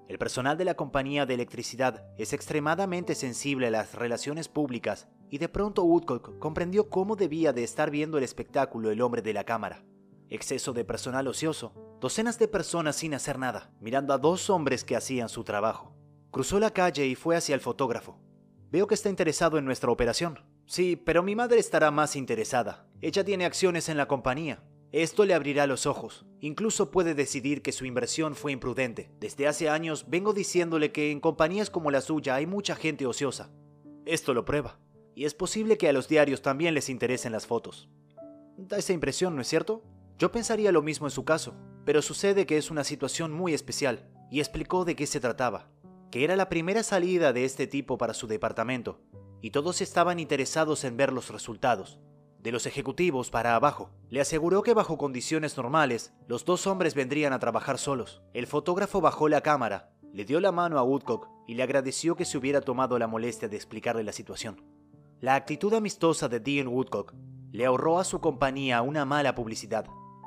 El personal de la compañía de electricidad es extremadamente sensible a las relaciones públicas y de pronto Woodcock comprendió cómo debía de estar viendo el espectáculo el hombre de la cámara. Exceso de personal ocioso, docenas de personas sin hacer nada, mirando a dos hombres que hacían su trabajo. Cruzó la calle y fue hacia el fotógrafo. Veo que está interesado en nuestra operación. Sí, pero mi madre estará más interesada. Ella tiene acciones en la compañía. Esto le abrirá los ojos. Incluso puede decidir que su inversión fue imprudente. Desde hace años vengo diciéndole que en compañías como la suya hay mucha gente ociosa. Esto lo prueba. Y es posible que a los diarios también les interesen las fotos. Da esa impresión, ¿no es cierto? Yo pensaría lo mismo en su caso, pero sucede que es una situación muy especial, y explicó de qué se trataba. Que era la primera salida de este tipo para su departamento, y todos estaban interesados en ver los resultados. De los ejecutivos para abajo. Le aseguró que bajo condiciones normales, los dos hombres vendrían a trabajar solos. El fotógrafo bajó la cámara, le dio la mano a Woodcock y le agradeció que se hubiera tomado la molestia de explicarle la situación. La actitud amistosa de Dean Woodcock le ahorró a su compañía una mala publicidad.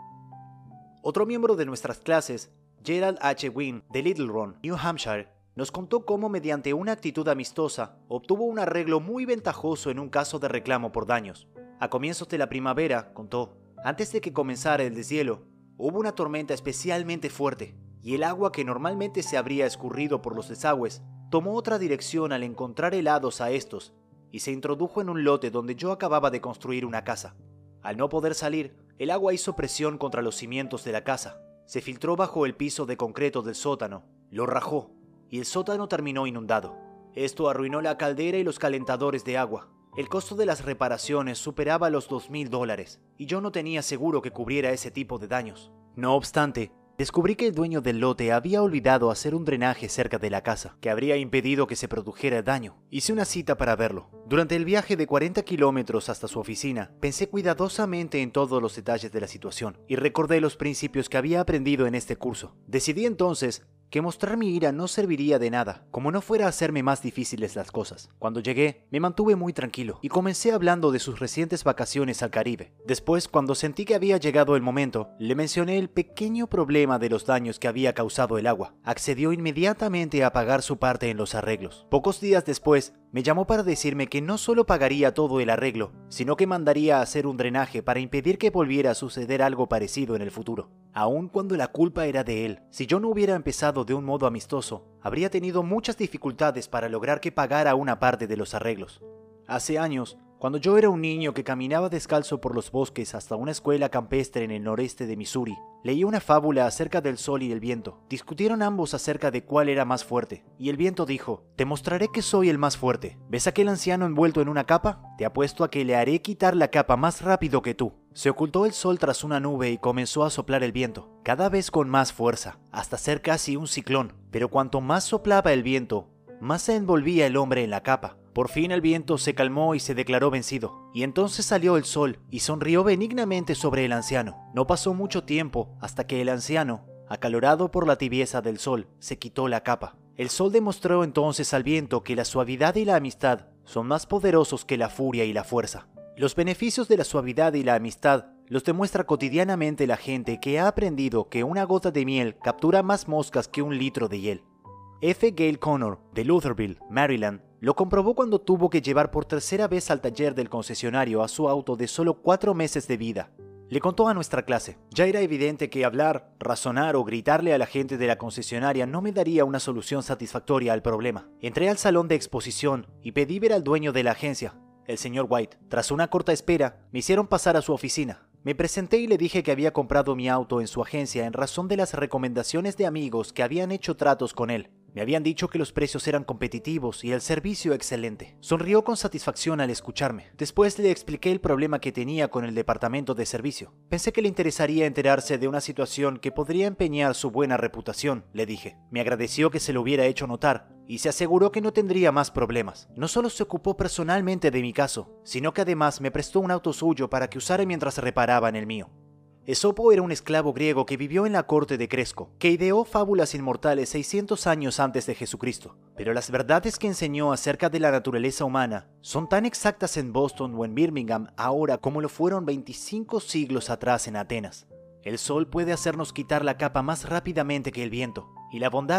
Otro miembro de nuestras clases, Gerald H. Wynne, de Little Run, New Hampshire, nos contó cómo mediante una actitud amistosa obtuvo un arreglo muy ventajoso en un caso de reclamo por daños. A comienzos de la primavera, contó, antes de que comenzara el deshielo, hubo una tormenta especialmente fuerte, y el agua que normalmente se habría escurrido por los desagües tomó otra dirección al encontrar helados a estos, y se introdujo en un lote donde yo acababa de construir una casa. Al no poder salir, el agua hizo presión contra los cimientos de la casa, se filtró bajo el piso de concreto del sótano, lo rajó, y el sótano terminó inundado. Esto arruinó la caldera y los calentadores de agua. El costo de las reparaciones superaba los dos mil dólares, y yo no tenía seguro que cubriera ese tipo de daños. No obstante, descubrí que el dueño del lote había olvidado hacer un drenaje cerca de la casa, que habría impedido que se produjera daño. Hice una cita para verlo. Durante el viaje de cuarenta kilómetros hasta su oficina, pensé cuidadosamente en todos los detalles de la situación, y recordé los principios que había aprendido en este curso. Decidí entonces que mostrar mi ira no serviría de nada, como no fuera a hacerme más difíciles las cosas. Cuando llegué, me mantuve muy tranquilo y comencé hablando de sus recientes vacaciones al Caribe. Después, cuando sentí que había llegado el momento, le mencioné el pequeño problema de los daños que había causado el agua. Accedió inmediatamente a pagar su parte en los arreglos. Pocos días después, me llamó para decirme que no solo pagaría todo el arreglo, sino que mandaría a hacer un drenaje para impedir que volviera a suceder algo parecido en el futuro. Aun cuando la culpa era de él, si yo no hubiera empezado de un modo amistoso, habría tenido muchas dificultades para lograr que pagara una parte de los arreglos. Hace años, cuando yo era un niño que caminaba descalzo por los bosques hasta una escuela campestre en el noreste de Missouri, leí una fábula acerca del sol y el viento. Discutieron ambos acerca de cuál era más fuerte, y el viento dijo, «Te mostraré que soy el más fuerte. ¿Ves aquel anciano envuelto en una capa? Te apuesto a que le haré quitar la capa más rápido que tú». Se ocultó el sol tras una nube y comenzó a soplar el viento, cada vez con más fuerza, hasta ser casi un ciclón. Pero cuanto más soplaba el viento, más se envolvía el hombre en la capa. Por fin el viento se calmó y se declaró vencido, y entonces salió el sol y sonrió benignamente sobre el anciano. No pasó mucho tiempo hasta que el anciano, acalorado por la tibieza del sol, se quitó la capa. El sol demostró entonces al viento que la suavidad y la amistad son más poderosos que la furia y la fuerza. Los beneficios de la suavidad y la amistad los demuestra cotidianamente la gente que ha aprendido que una gota de miel captura más moscas que un litro de hiel. F. Gale Connor, de Lutherville, Maryland, lo comprobó cuando tuvo que llevar por tercera vez al taller del concesionario a su auto de solo cuatro meses de vida. Le contó a nuestra clase. Ya era evidente que hablar, razonar o gritarle a la gente de la concesionaria no me daría una solución satisfactoria al problema. Entré al salón de exposición y pedí ver al dueño de la agencia, el señor White. Tras una corta espera, me hicieron pasar a su oficina. Me presenté y le dije que había comprado mi auto en su agencia en razón de las recomendaciones de amigos que habían hecho tratos con él. Me habían dicho que los precios eran competitivos y el servicio excelente. Sonrió con satisfacción al escucharme. Después le expliqué el problema que tenía con el departamento de servicio. Pensé que le interesaría enterarse de una situación que podría empeñar su buena reputación, le dije. Me agradeció que se lo hubiera hecho notar y se aseguró que no tendría más problemas. No solo se ocupó personalmente de mi caso, sino que además me prestó un auto suyo para que usara mientras reparaba en el mío. Esopo era un esclavo griego que vivió en la corte de Cresco, que ideó fábulas inmortales seiscientos años antes de Jesucristo. Pero las verdades que enseñó acerca de la naturaleza humana son tan exactas en Boston o en Birmingham ahora como lo fueron veinticinco siglos atrás en Atenas. El sol puede hacernos quitar la capa más rápidamente que el viento, y la bondad,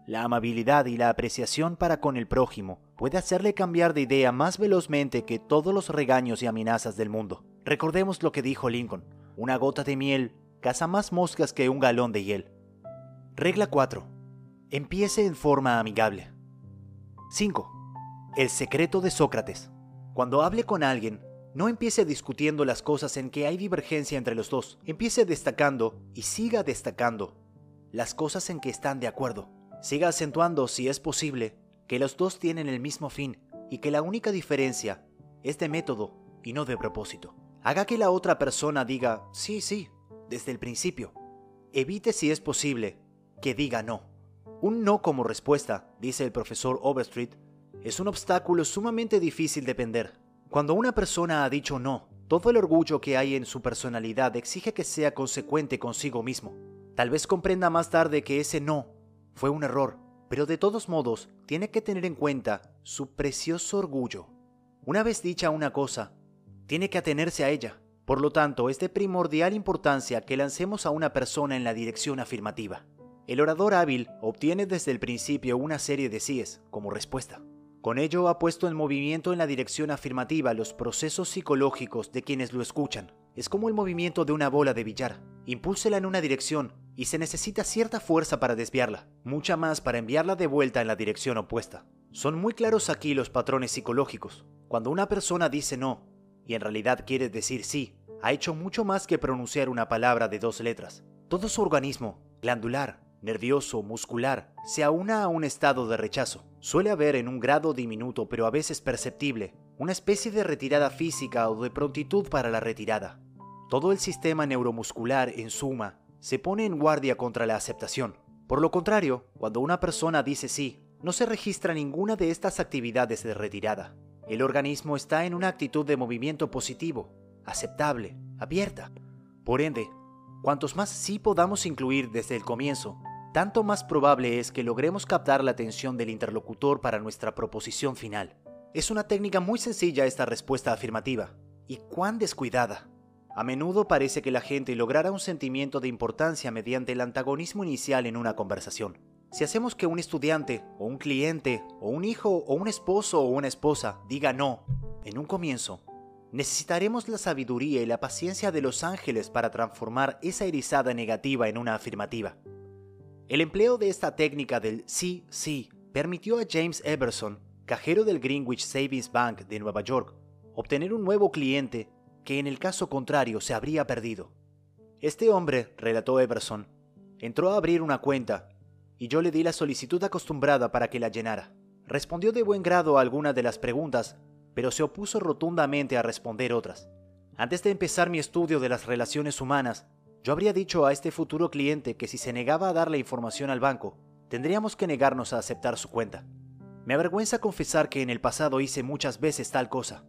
La amabilidad y la apreciación para con el prójimo puede hacerle cambiar de idea más velozmente que todos los regaños y amenazas del mundo. Recordemos lo que dijo Lincoln: una gota de miel caza más moscas que un galón de hiel. Regla cuatro. Empiece en forma amigable. cinco. El secreto de Sócrates. Cuando hable con alguien, no empiece discutiendo las cosas en que hay divergencia entre los dos. Empiece destacando y siga destacando las cosas en que están de acuerdo. Siga acentuando, si es posible, que los dos tienen el mismo fin y que la única diferencia es de método y no de propósito. Haga que la otra persona diga sí, sí, desde el principio. Evite, si es posible, que diga no. Un no como respuesta, dice el profesor Overstreet, es un obstáculo sumamente difícil de vender. Cuando una persona ha dicho no, todo el orgullo que hay en su personalidad exige que sea consecuente consigo mismo. Tal vez comprenda más tarde que ese no fue un error, pero de todos modos tiene que tener en cuenta su precioso orgullo. Una vez dicha una cosa, tiene que atenerse a ella. Por lo tanto, es de primordial importancia que lancemos a una persona en la dirección afirmativa. El orador hábil obtiene desde el principio una serie de síes como respuesta. Con ello ha puesto en movimiento en la dirección afirmativa los procesos psicológicos de quienes lo escuchan. Es como el movimiento de una bola de billar. Impúlsela en una dirección y se necesita cierta fuerza para desviarla, mucha más para enviarla de vuelta en la dirección opuesta. Son muy claros aquí los patrones psicológicos. Cuando una persona dice no, y en realidad quiere decir sí, ha hecho mucho más que pronunciar una palabra de dos letras. Todo su organismo, glandular, nervioso, muscular, se aúna a un estado de rechazo. Suele haber en un grado diminuto, pero a veces perceptible, una especie de retirada física o de prontitud para la retirada. Todo el sistema neuromuscular, en suma, se pone en guardia contra la aceptación. Por lo contrario, cuando una persona dice sí, no se registra ninguna de estas actividades de retirada. El organismo está en una actitud de movimiento positivo, aceptable, abierta. Por ende, cuantos más sí podamos incluir desde el comienzo, tanto más probable es que logremos captar la atención del interlocutor para nuestra proposición final. Es una técnica muy sencilla esta respuesta afirmativa, y cuán descuidada. A menudo parece que la gente logrará un sentimiento de importancia mediante el antagonismo inicial en una conversación. Si hacemos que un estudiante, o un cliente, o un hijo, o un esposo o una esposa diga no en un comienzo, necesitaremos la sabiduría y la paciencia de los ángeles para transformar esa erizada negativa en una afirmativa. El empleo de esta técnica del sí, sí, permitió a James Everson, cajero del Greenwich Savings Bank de Nueva York, obtener un nuevo cliente que en el caso contrario se habría perdido. Este hombre, relató Everson, entró a abrir una cuenta y yo le di la solicitud acostumbrada para que la llenara. Respondió de buen grado a algunas de las preguntas, pero se opuso rotundamente a responder otras. Antes de empezar mi estudio de las relaciones humanas, yo habría dicho a este futuro cliente que si se negaba a dar la información al banco, tendríamos que negarnos a aceptar su cuenta. Me avergüenza confesar que en el pasado hice muchas veces tal cosa.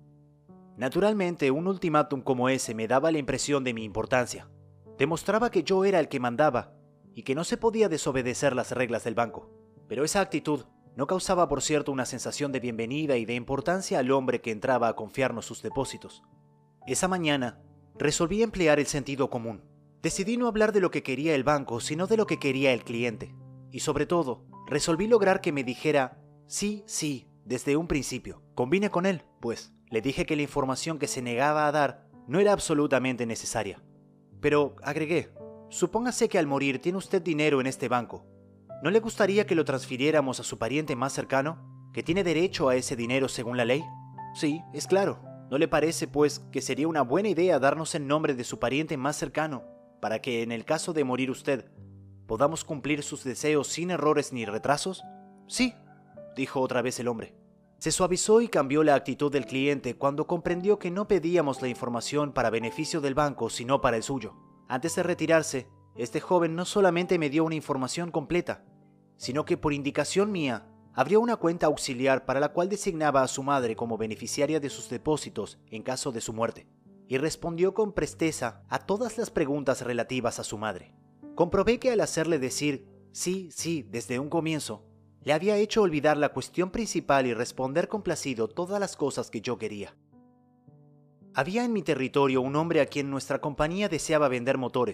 Naturalmente, un ultimátum como ese me daba la impresión de mi importancia. Demostraba que yo era el que mandaba y que no se podía desobedecer las reglas del banco. Pero esa actitud no causaba, por cierto, una sensación de bienvenida y de importancia al hombre que entraba a confiarnos sus depósitos. Esa mañana, resolví emplear el sentido común. Decidí no hablar de lo que quería el banco, sino de lo que quería el cliente. Y sobre todo, resolví lograr que me dijera sí, sí, desde un principio. Convine con él, pues. Le dije que la información que se negaba a dar no era absolutamente necesaria. Pero agregué, supóngase que al morir tiene usted dinero en este banco. ¿No le gustaría que lo transfiriéramos a su pariente más cercano, que tiene derecho a ese dinero según la ley? Sí, es claro. ¿No le parece, pues, que sería una buena idea darnos el nombre de su pariente más cercano, para que, en el caso de morir usted, podamos cumplir sus deseos sin errores ni retrasos? Sí, dijo otra vez el hombre. Se suavizó y cambió la actitud del cliente cuando comprendió que no pedíamos la información para beneficio del banco, sino para el suyo. Antes de retirarse, este joven no solamente me dio una información completa, sino que por indicación mía, abrió una cuenta auxiliar para la cual designaba a su madre como beneficiaria de sus depósitos en caso de su muerte, y respondió con presteza a todas las preguntas relativas a su madre. Comprobé que al hacerle decir sí, sí desde un comienzo, le había hecho olvidar la cuestión principal y responder complacido todas las cosas que yo quería. Había en mi territorio un hombre a quien nuestra compañía deseaba vender motores.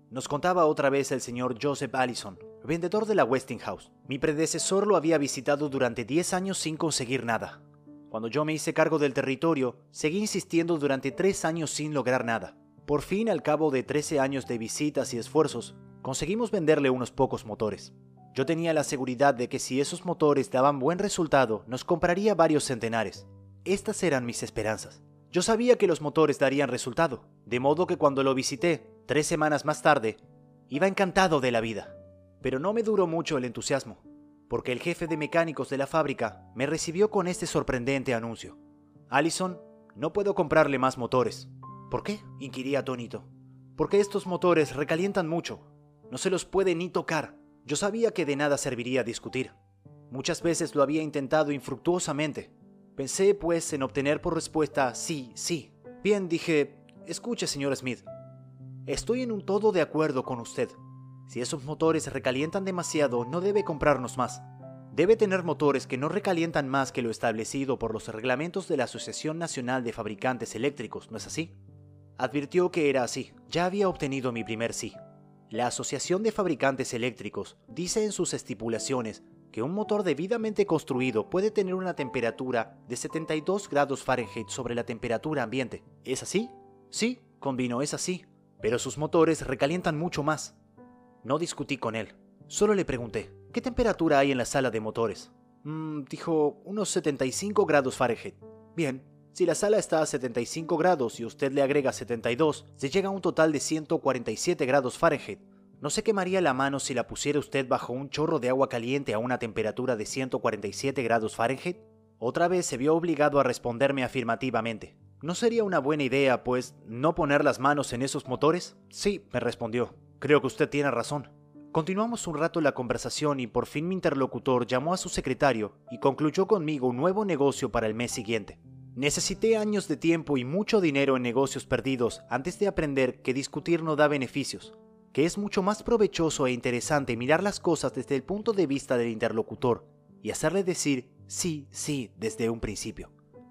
Nos contaba otra vez el señor Joseph Allison, vendedor de la Westinghouse. Mi predecesor lo había visitado durante diez años sin conseguir nada. Cuando yo me hice cargo del territorio, seguí insistiendo durante tres años sin lograr nada. Por fin, al cabo de trece años de visitas y esfuerzos, conseguimos venderle unos pocos motores. Yo tenía la seguridad de que si esos motores daban buen resultado, nos compraría varios centenares. Estas eran mis esperanzas. Yo sabía que los motores darían resultado, de modo que cuando lo visité, tres semanas más tarde, iba encantado de la vida. Pero no me duró mucho el entusiasmo, porque el jefe de mecánicos de la fábrica me recibió con este sorprendente anuncio. Allison, no puedo comprarle más motores. ¿Por qué?, inquirí atónito. Porque estos motores recalientan mucho. No se los puede ni tocar. Yo sabía que de nada serviría discutir. Muchas veces lo había intentado infructuosamente. Pensé, pues, en obtener por respuesta sí, sí. Bien, dije, escuche, señor Smith. Estoy en un todo de acuerdo con usted. Si esos motores recalientan demasiado, no debe comprarnos más. Debe tener motores que no recalientan más que lo establecido por los reglamentos de la Asociación Nacional de Fabricantes Eléctricos, ¿no es así? Advirtió que era así. Ya había obtenido mi primer sí. La Asociación de Fabricantes Eléctricos dice en sus estipulaciones que un motor debidamente construido puede tener una temperatura de setenta y dos grados Fahrenheit sobre la temperatura ambiente. ¿Es así? Sí, convino, es así. Pero sus motores recalientan mucho más. No discutí con él. Solo le pregunté, ¿qué temperatura hay en la sala de motores? Mm, dijo, unos setenta y cinco grados Fahrenheit. Bien, si la sala está a setenta y cinco grados y usted le agrega setenta y dos, se llega a un total de ciento cuarenta y siete grados Fahrenheit. ¿No se quemaría la mano si la pusiera usted bajo un chorro de agua caliente a una temperatura de ciento cuarenta y siete grados Fahrenheit? Otra vez se vio obligado a responderme afirmativamente. ¿No sería una buena idea, pues, no poner las manos en esos motores? Sí, me respondió. Creo que usted tiene razón. Continuamos un rato la conversación y por fin mi interlocutor llamó a su secretario y concluyó conmigo un nuevo negocio para el mes siguiente. Necesité años de tiempo y mucho dinero en negocios perdidos antes de aprender que discutir no da beneficios, que es mucho más provechoso e interesante mirar las cosas desde el punto de vista del interlocutor y hacerle decir sí, sí desde un principio.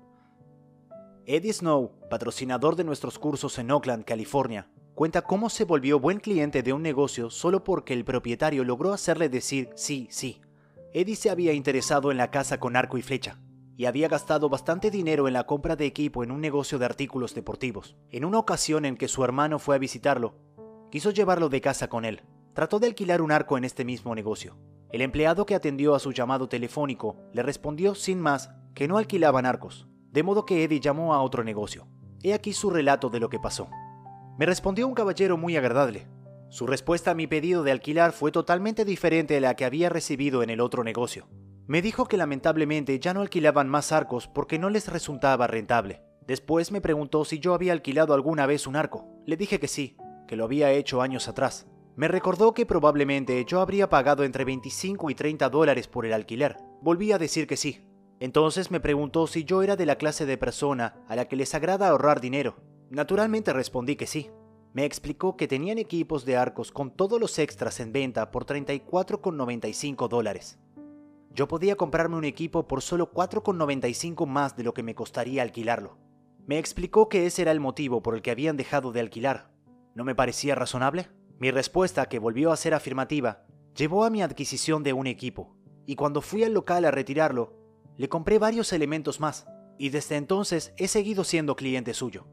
Eddie Snow, patrocinador de nuestros cursos en Oakland, California, cuenta cómo se volvió buen cliente de un negocio solo porque el propietario logró hacerle decir sí, sí. Eddie se había interesado en la caza con arco y flecha, y había gastado bastante dinero en la compra de equipo en un negocio de artículos deportivos. En una ocasión en que su hermano fue a visitarlo, quiso llevarlo de casa con él. Trató de alquilar un arco en este mismo negocio. El empleado que atendió a su llamado telefónico le respondió sin más que no alquilaban arcos, de modo que Eddie llamó a otro negocio. He aquí su relato de lo que pasó. Me respondió un caballero muy agradable. Su respuesta a mi pedido de alquilar fue totalmente diferente a la que había recibido en el otro negocio. Me dijo que lamentablemente ya no alquilaban más arcos porque no les resultaba rentable. Después me preguntó si yo había alquilado alguna vez un arco. Le dije que sí, que lo había hecho años atrás. Me recordó que probablemente yo habría pagado entre veinticinco y treinta dólares por el alquiler. Volví a decir que sí. Entonces me preguntó si yo era de la clase de persona a la que les agrada ahorrar dinero. Naturalmente respondí que sí. Me explicó que tenían equipos de arcos con todos los extras en venta por treinta y cuatro con noventa y cinco dólares. Yo podía comprarme un equipo por solo cuatro con noventa y cinco más de lo que me costaría alquilarlo. Me explicó que ese era el motivo por el que habían dejado de alquilar. ¿No me parecía razonable? Mi respuesta, que volvió a ser afirmativa, llevó a mi adquisición de un equipo, y cuando fui al local a retirarlo, le compré varios elementos más, y desde entonces he seguido siendo cliente suyo.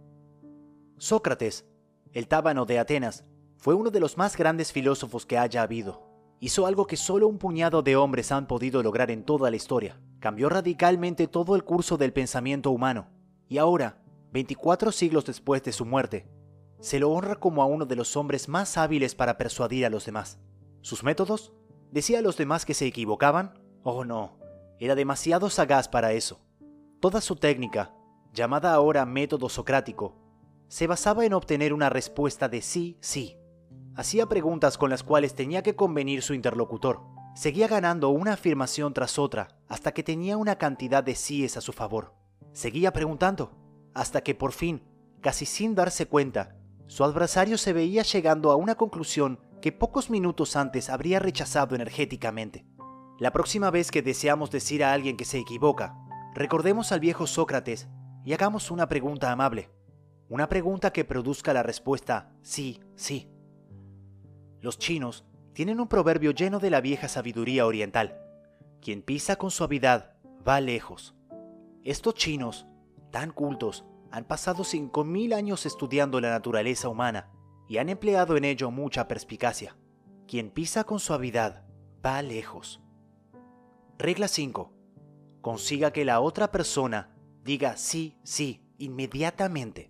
Sócrates, el tábano de Atenas, fue uno de los más grandes filósofos que haya habido. Hizo algo que solo un puñado de hombres han podido lograr en toda la historia. Cambió radicalmente todo el curso del pensamiento humano, y ahora, veinticuatro siglos después de su muerte, se lo honra como a uno de los hombres más hábiles para persuadir a los demás. ¿Sus métodos? ¿Decía a los demás que se equivocaban? Oh no, era demasiado sagaz para eso. Toda su técnica, llamada ahora método socrático, se basaba en obtener una respuesta de sí, sí. Hacía preguntas con las cuales tenía que convenir su interlocutor. Seguía ganando una afirmación tras otra hasta que tenía una cantidad de síes a su favor. Seguía preguntando, hasta que por fin, casi sin darse cuenta, su adversario se veía llegando a una conclusión que pocos minutos antes habría rechazado energéticamente. La próxima vez que deseamos decir a alguien que se equivoca, recordemos al viejo Sócrates y hagamos una pregunta amable. Una pregunta que produzca la respuesta sí, sí. Los chinos tienen un proverbio lleno de la vieja sabiduría oriental. Quien pisa con suavidad va lejos. Estos chinos, tan cultos, han pasado cinco mil años estudiando la naturaleza humana y han empleado en ello mucha perspicacia. Quien pisa con suavidad va lejos. Regla cinco. Consiga que la otra persona diga sí, sí, inmediatamente.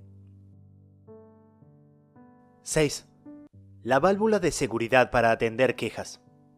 seis. La válvula de seguridad para atender quejas.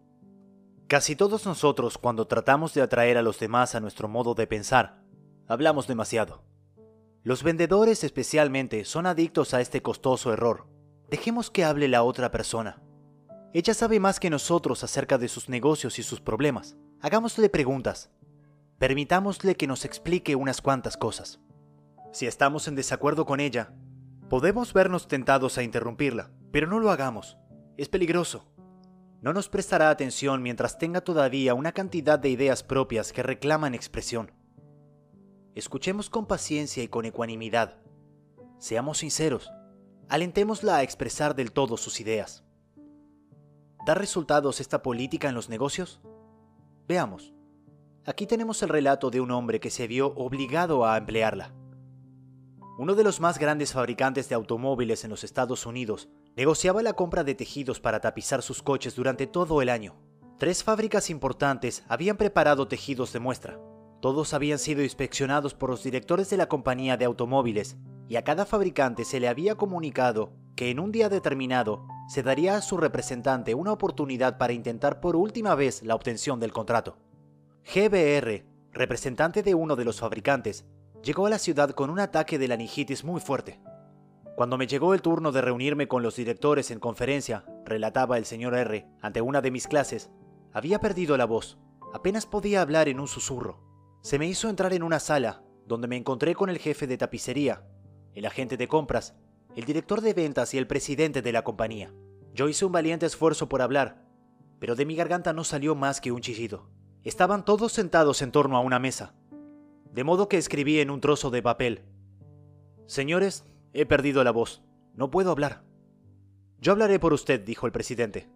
Casi todos nosotros, cuando tratamos de atraer a los demás a nuestro modo de pensar, hablamos demasiado. Los vendedores especialmente son adictos a este costoso error. Dejemos que hable la otra persona. Ella sabe más que nosotros acerca de sus negocios y sus problemas. Hagámosle preguntas. Permitámosle que nos explique unas cuantas cosas. Si estamos en desacuerdo con ella, podemos vernos tentados a interrumpirla, pero no lo hagamos. Es peligroso. No nos prestará atención mientras tenga todavía una cantidad de ideas propias que reclaman expresión. Escuchemos con paciencia y con ecuanimidad. Seamos sinceros. Alentémosla a expresar del todo sus ideas. ¿Da resultados esta política en los negocios? Veamos. Aquí tenemos el relato de un hombre que se vio obligado a emplearla. Uno de los más grandes fabricantes de automóviles en los Estados Unidos negociaba la compra de tejidos para tapizar sus coches durante todo el año. Tres fábricas importantes habían preparado tejidos de muestra. Todos habían sido inspeccionados por los directores de la compañía de automóviles y a cada fabricante se le había comunicado que en un día determinado se daría a su representante una oportunidad para intentar por última vez la obtención del contrato. G B R, representante de uno de los fabricantes, llegó a la ciudad con un ataque de laringitis muy fuerte. Cuando me llegó el turno de reunirme con los directores en conferencia, relataba el señor R, ante una de mis clases, había perdido la voz. Apenas podía hablar en un susurro. Se me hizo entrar en una sala, donde me encontré con el jefe de tapicería, el agente de compras, el director de ventas y el presidente de la compañía. Yo hice un valiente esfuerzo por hablar, pero de mi garganta no salió más que un chillido. Estaban todos sentados en torno a una mesa, de modo que escribí en un trozo de papel: «Señores, he perdido la voz. No puedo hablar». «Yo hablaré por usted», dijo el presidente.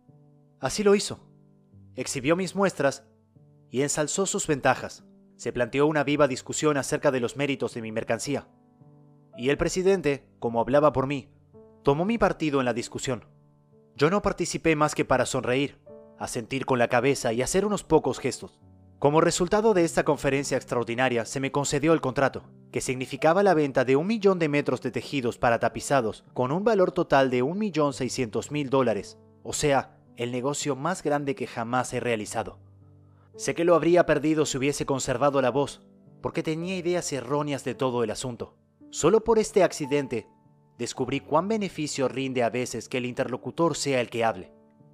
Así lo hizo. Exhibió mis muestras y ensalzó sus ventajas. Se planteó una viva discusión acerca de los méritos de mi mercancía. Y el presidente, como hablaba por mí, tomó mi partido en la discusión. Yo no participé más que para sonreír, asentir con la cabeza y hacer unos pocos gestos. Como resultado de esta conferencia extraordinaria, se me concedió el contrato, que significaba la venta de un millón de metros de tejidos para tapizados con un valor total de un millón seiscientos mil dólares, o sea, el negocio más grande que jamás he realizado. Sé que lo habría perdido si hubiese conservado la voz, porque tenía ideas erróneas de todo el asunto. Solo por este accidente, descubrí cuán beneficio rinde a veces que el interlocutor sea el que hable.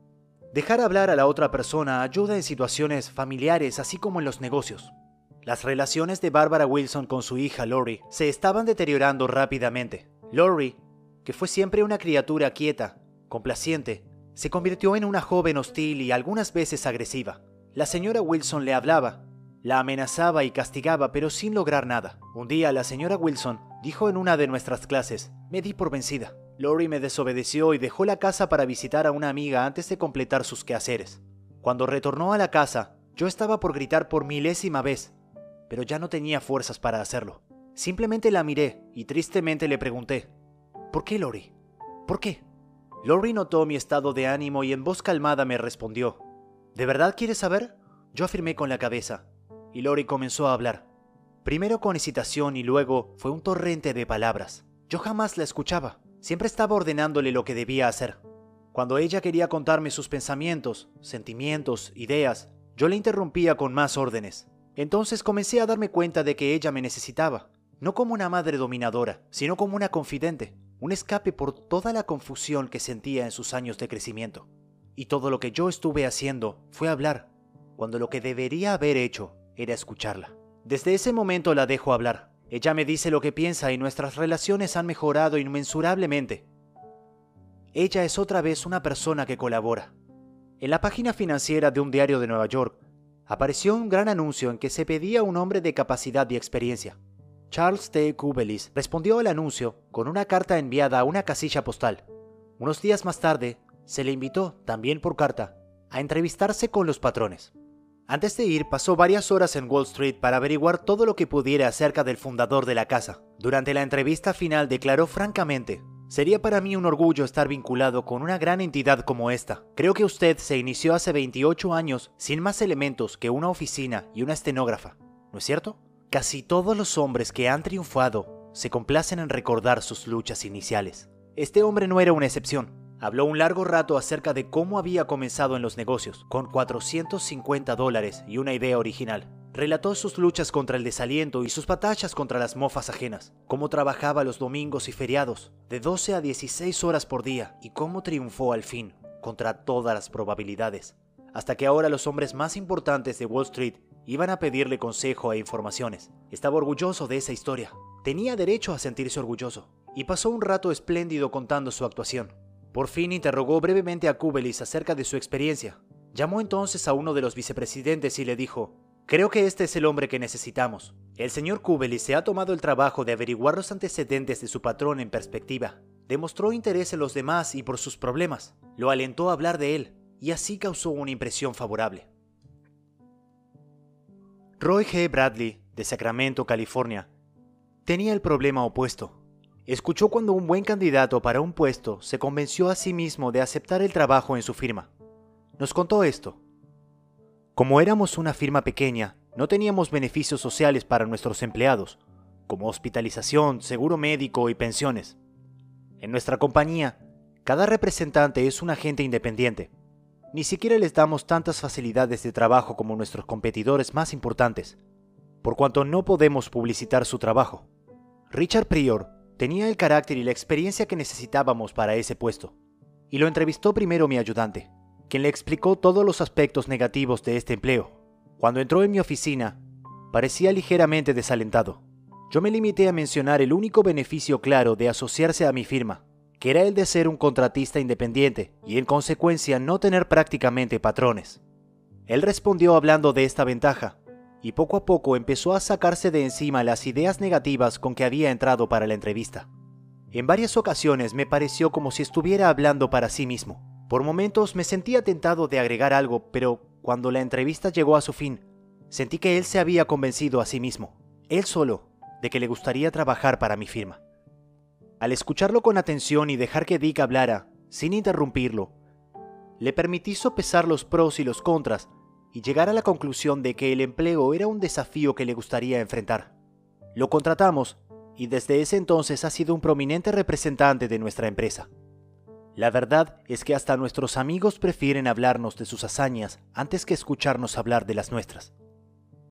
Dejar hablar a la otra persona ayuda en situaciones familiares así como en los negocios. Las relaciones de Barbara Wilson con su hija Lori se estaban deteriorando rápidamente. Lori, que fue siempre una criatura quieta, complaciente, se convirtió en una joven hostil y algunas veces agresiva. La señora Wilson le hablaba, la amenazaba y castigaba, pero sin lograr nada. Un día la señora Wilson dijo en una de nuestras clases: «Me di por vencida». Lori me desobedeció y dejó la casa para visitar a una amiga antes de completar sus quehaceres. Cuando retornó a la casa, yo estaba por gritar por milésima vez, pero ya no tenía fuerzas para hacerlo. Simplemente la miré y tristemente le pregunté: «¿Por qué, Lori? ¿Por qué?». Lori notó mi estado de ánimo y en voz calmada me respondió: «¿De verdad quieres saber?». Yo afirmé con la cabeza, y Lori comenzó a hablar. Primero con hesitación y luego fue un torrente de palabras. Yo jamás la escuchaba. Siempre estaba ordenándole lo que debía hacer. Cuando ella quería contarme sus pensamientos, sentimientos, ideas, yo le interrumpía con más órdenes. Entonces comencé a darme cuenta de que ella me necesitaba, no como una madre dominadora, sino como una confidente, un escape por toda la confusión que sentía en sus años de crecimiento. Y todo lo que yo estuve haciendo fue hablar, cuando lo que debería haber hecho era escucharla. Desde ese momento la dejo hablar. Ella me dice lo que piensa y nuestras relaciones han mejorado inmensurablemente. Ella es otra vez una persona que colabora. En la página financiera de un diario de Nueva York apareció un gran anuncio en que se pedía un hombre de capacidad y experiencia. Charles T. Kubelis respondió al anuncio con una carta enviada a una casilla postal. Unos días más tarde, se le invitó, también por carta, a entrevistarse con los patrones. Antes de ir, pasó varias horas en Wall Street para averiguar todo lo que pudiera acerca del fundador de la casa. Durante la entrevista final declaró francamente: sería para mí un orgullo estar vinculado con una gran entidad como esta. Creo que usted se inició hace veintiocho años sin más elementos que una oficina y una estenógrafa, ¿no es cierto? Casi todos los hombres que han triunfado se complacen en recordar sus luchas iniciales. Este hombre no era una excepción. Habló un largo rato acerca de cómo había comenzado en los negocios, con cuatrocientos cincuenta dólares y una idea original. Relató sus luchas contra el desaliento y sus batallas contra las mofas ajenas, cómo trabajaba los domingos y feriados, de doce a dieciséis horas por día, y cómo triunfó al fin, contra todas las probabilidades, hasta que ahora los hombres más importantes de Wall Street iban a pedirle consejo e informaciones. Estaba orgulloso de esa historia. Tenía derecho a sentirse orgulloso, y pasó un rato espléndido contando su actuación. Por fin interrogó brevemente a Kubelis acerca de su experiencia. Llamó entonces a uno de los vicepresidentes y le dijo: creo que este es el hombre que necesitamos. El señor Kubelis se ha tomado el trabajo de averiguar los antecedentes de su patrón en perspectiva. Demostró interés en los demás y por sus problemas. Lo alentó a hablar de él, y así causó una impresión favorable. Roy G. Bradley, de Sacramento, California, tenía el problema opuesto. Escuchó cuando un buen candidato para un puesto se convenció a sí mismo de aceptar el trabajo en su firma. Nos contó esto: como éramos una firma pequeña, no teníamos beneficios sociales para nuestros empleados, como hospitalización, seguro médico y pensiones. En nuestra compañía, cada representante es un agente independiente. Ni siquiera les damos tantas facilidades de trabajo como nuestros competidores más importantes, por cuanto no podemos publicitar su trabajo. Richard Pryor tenía el carácter y la experiencia que necesitábamos para ese puesto, y lo entrevistó primero mi ayudante, quien le explicó todos los aspectos negativos de este empleo. Cuando entró en mi oficina, parecía ligeramente desalentado. Yo me limité a mencionar el único beneficio claro de asociarse a mi firma, que era el de ser un contratista independiente y en consecuencia no tener prácticamente patrones. Él respondió hablando de esta ventaja, y poco a poco empezó a sacarse de encima las ideas negativas con que había entrado para la entrevista. En varias ocasiones me pareció como si estuviera hablando para sí mismo. Por momentos me sentía tentado de agregar algo, pero cuando la entrevista llegó a su fin, sentí que él se había convencido a sí mismo, él solo, de que le gustaría trabajar para mi firma. Al escucharlo con atención y dejar que Dick hablara, sin interrumpirlo, le permití sopesar los pros y los contras y llegar a la conclusión de que el empleo era un desafío que le gustaría enfrentar. Lo contratamos y desde ese entonces ha sido un prominente representante de nuestra empresa. La verdad es que hasta nuestros amigos prefieren hablarnos de sus hazañas antes que escucharnos hablar de las nuestras.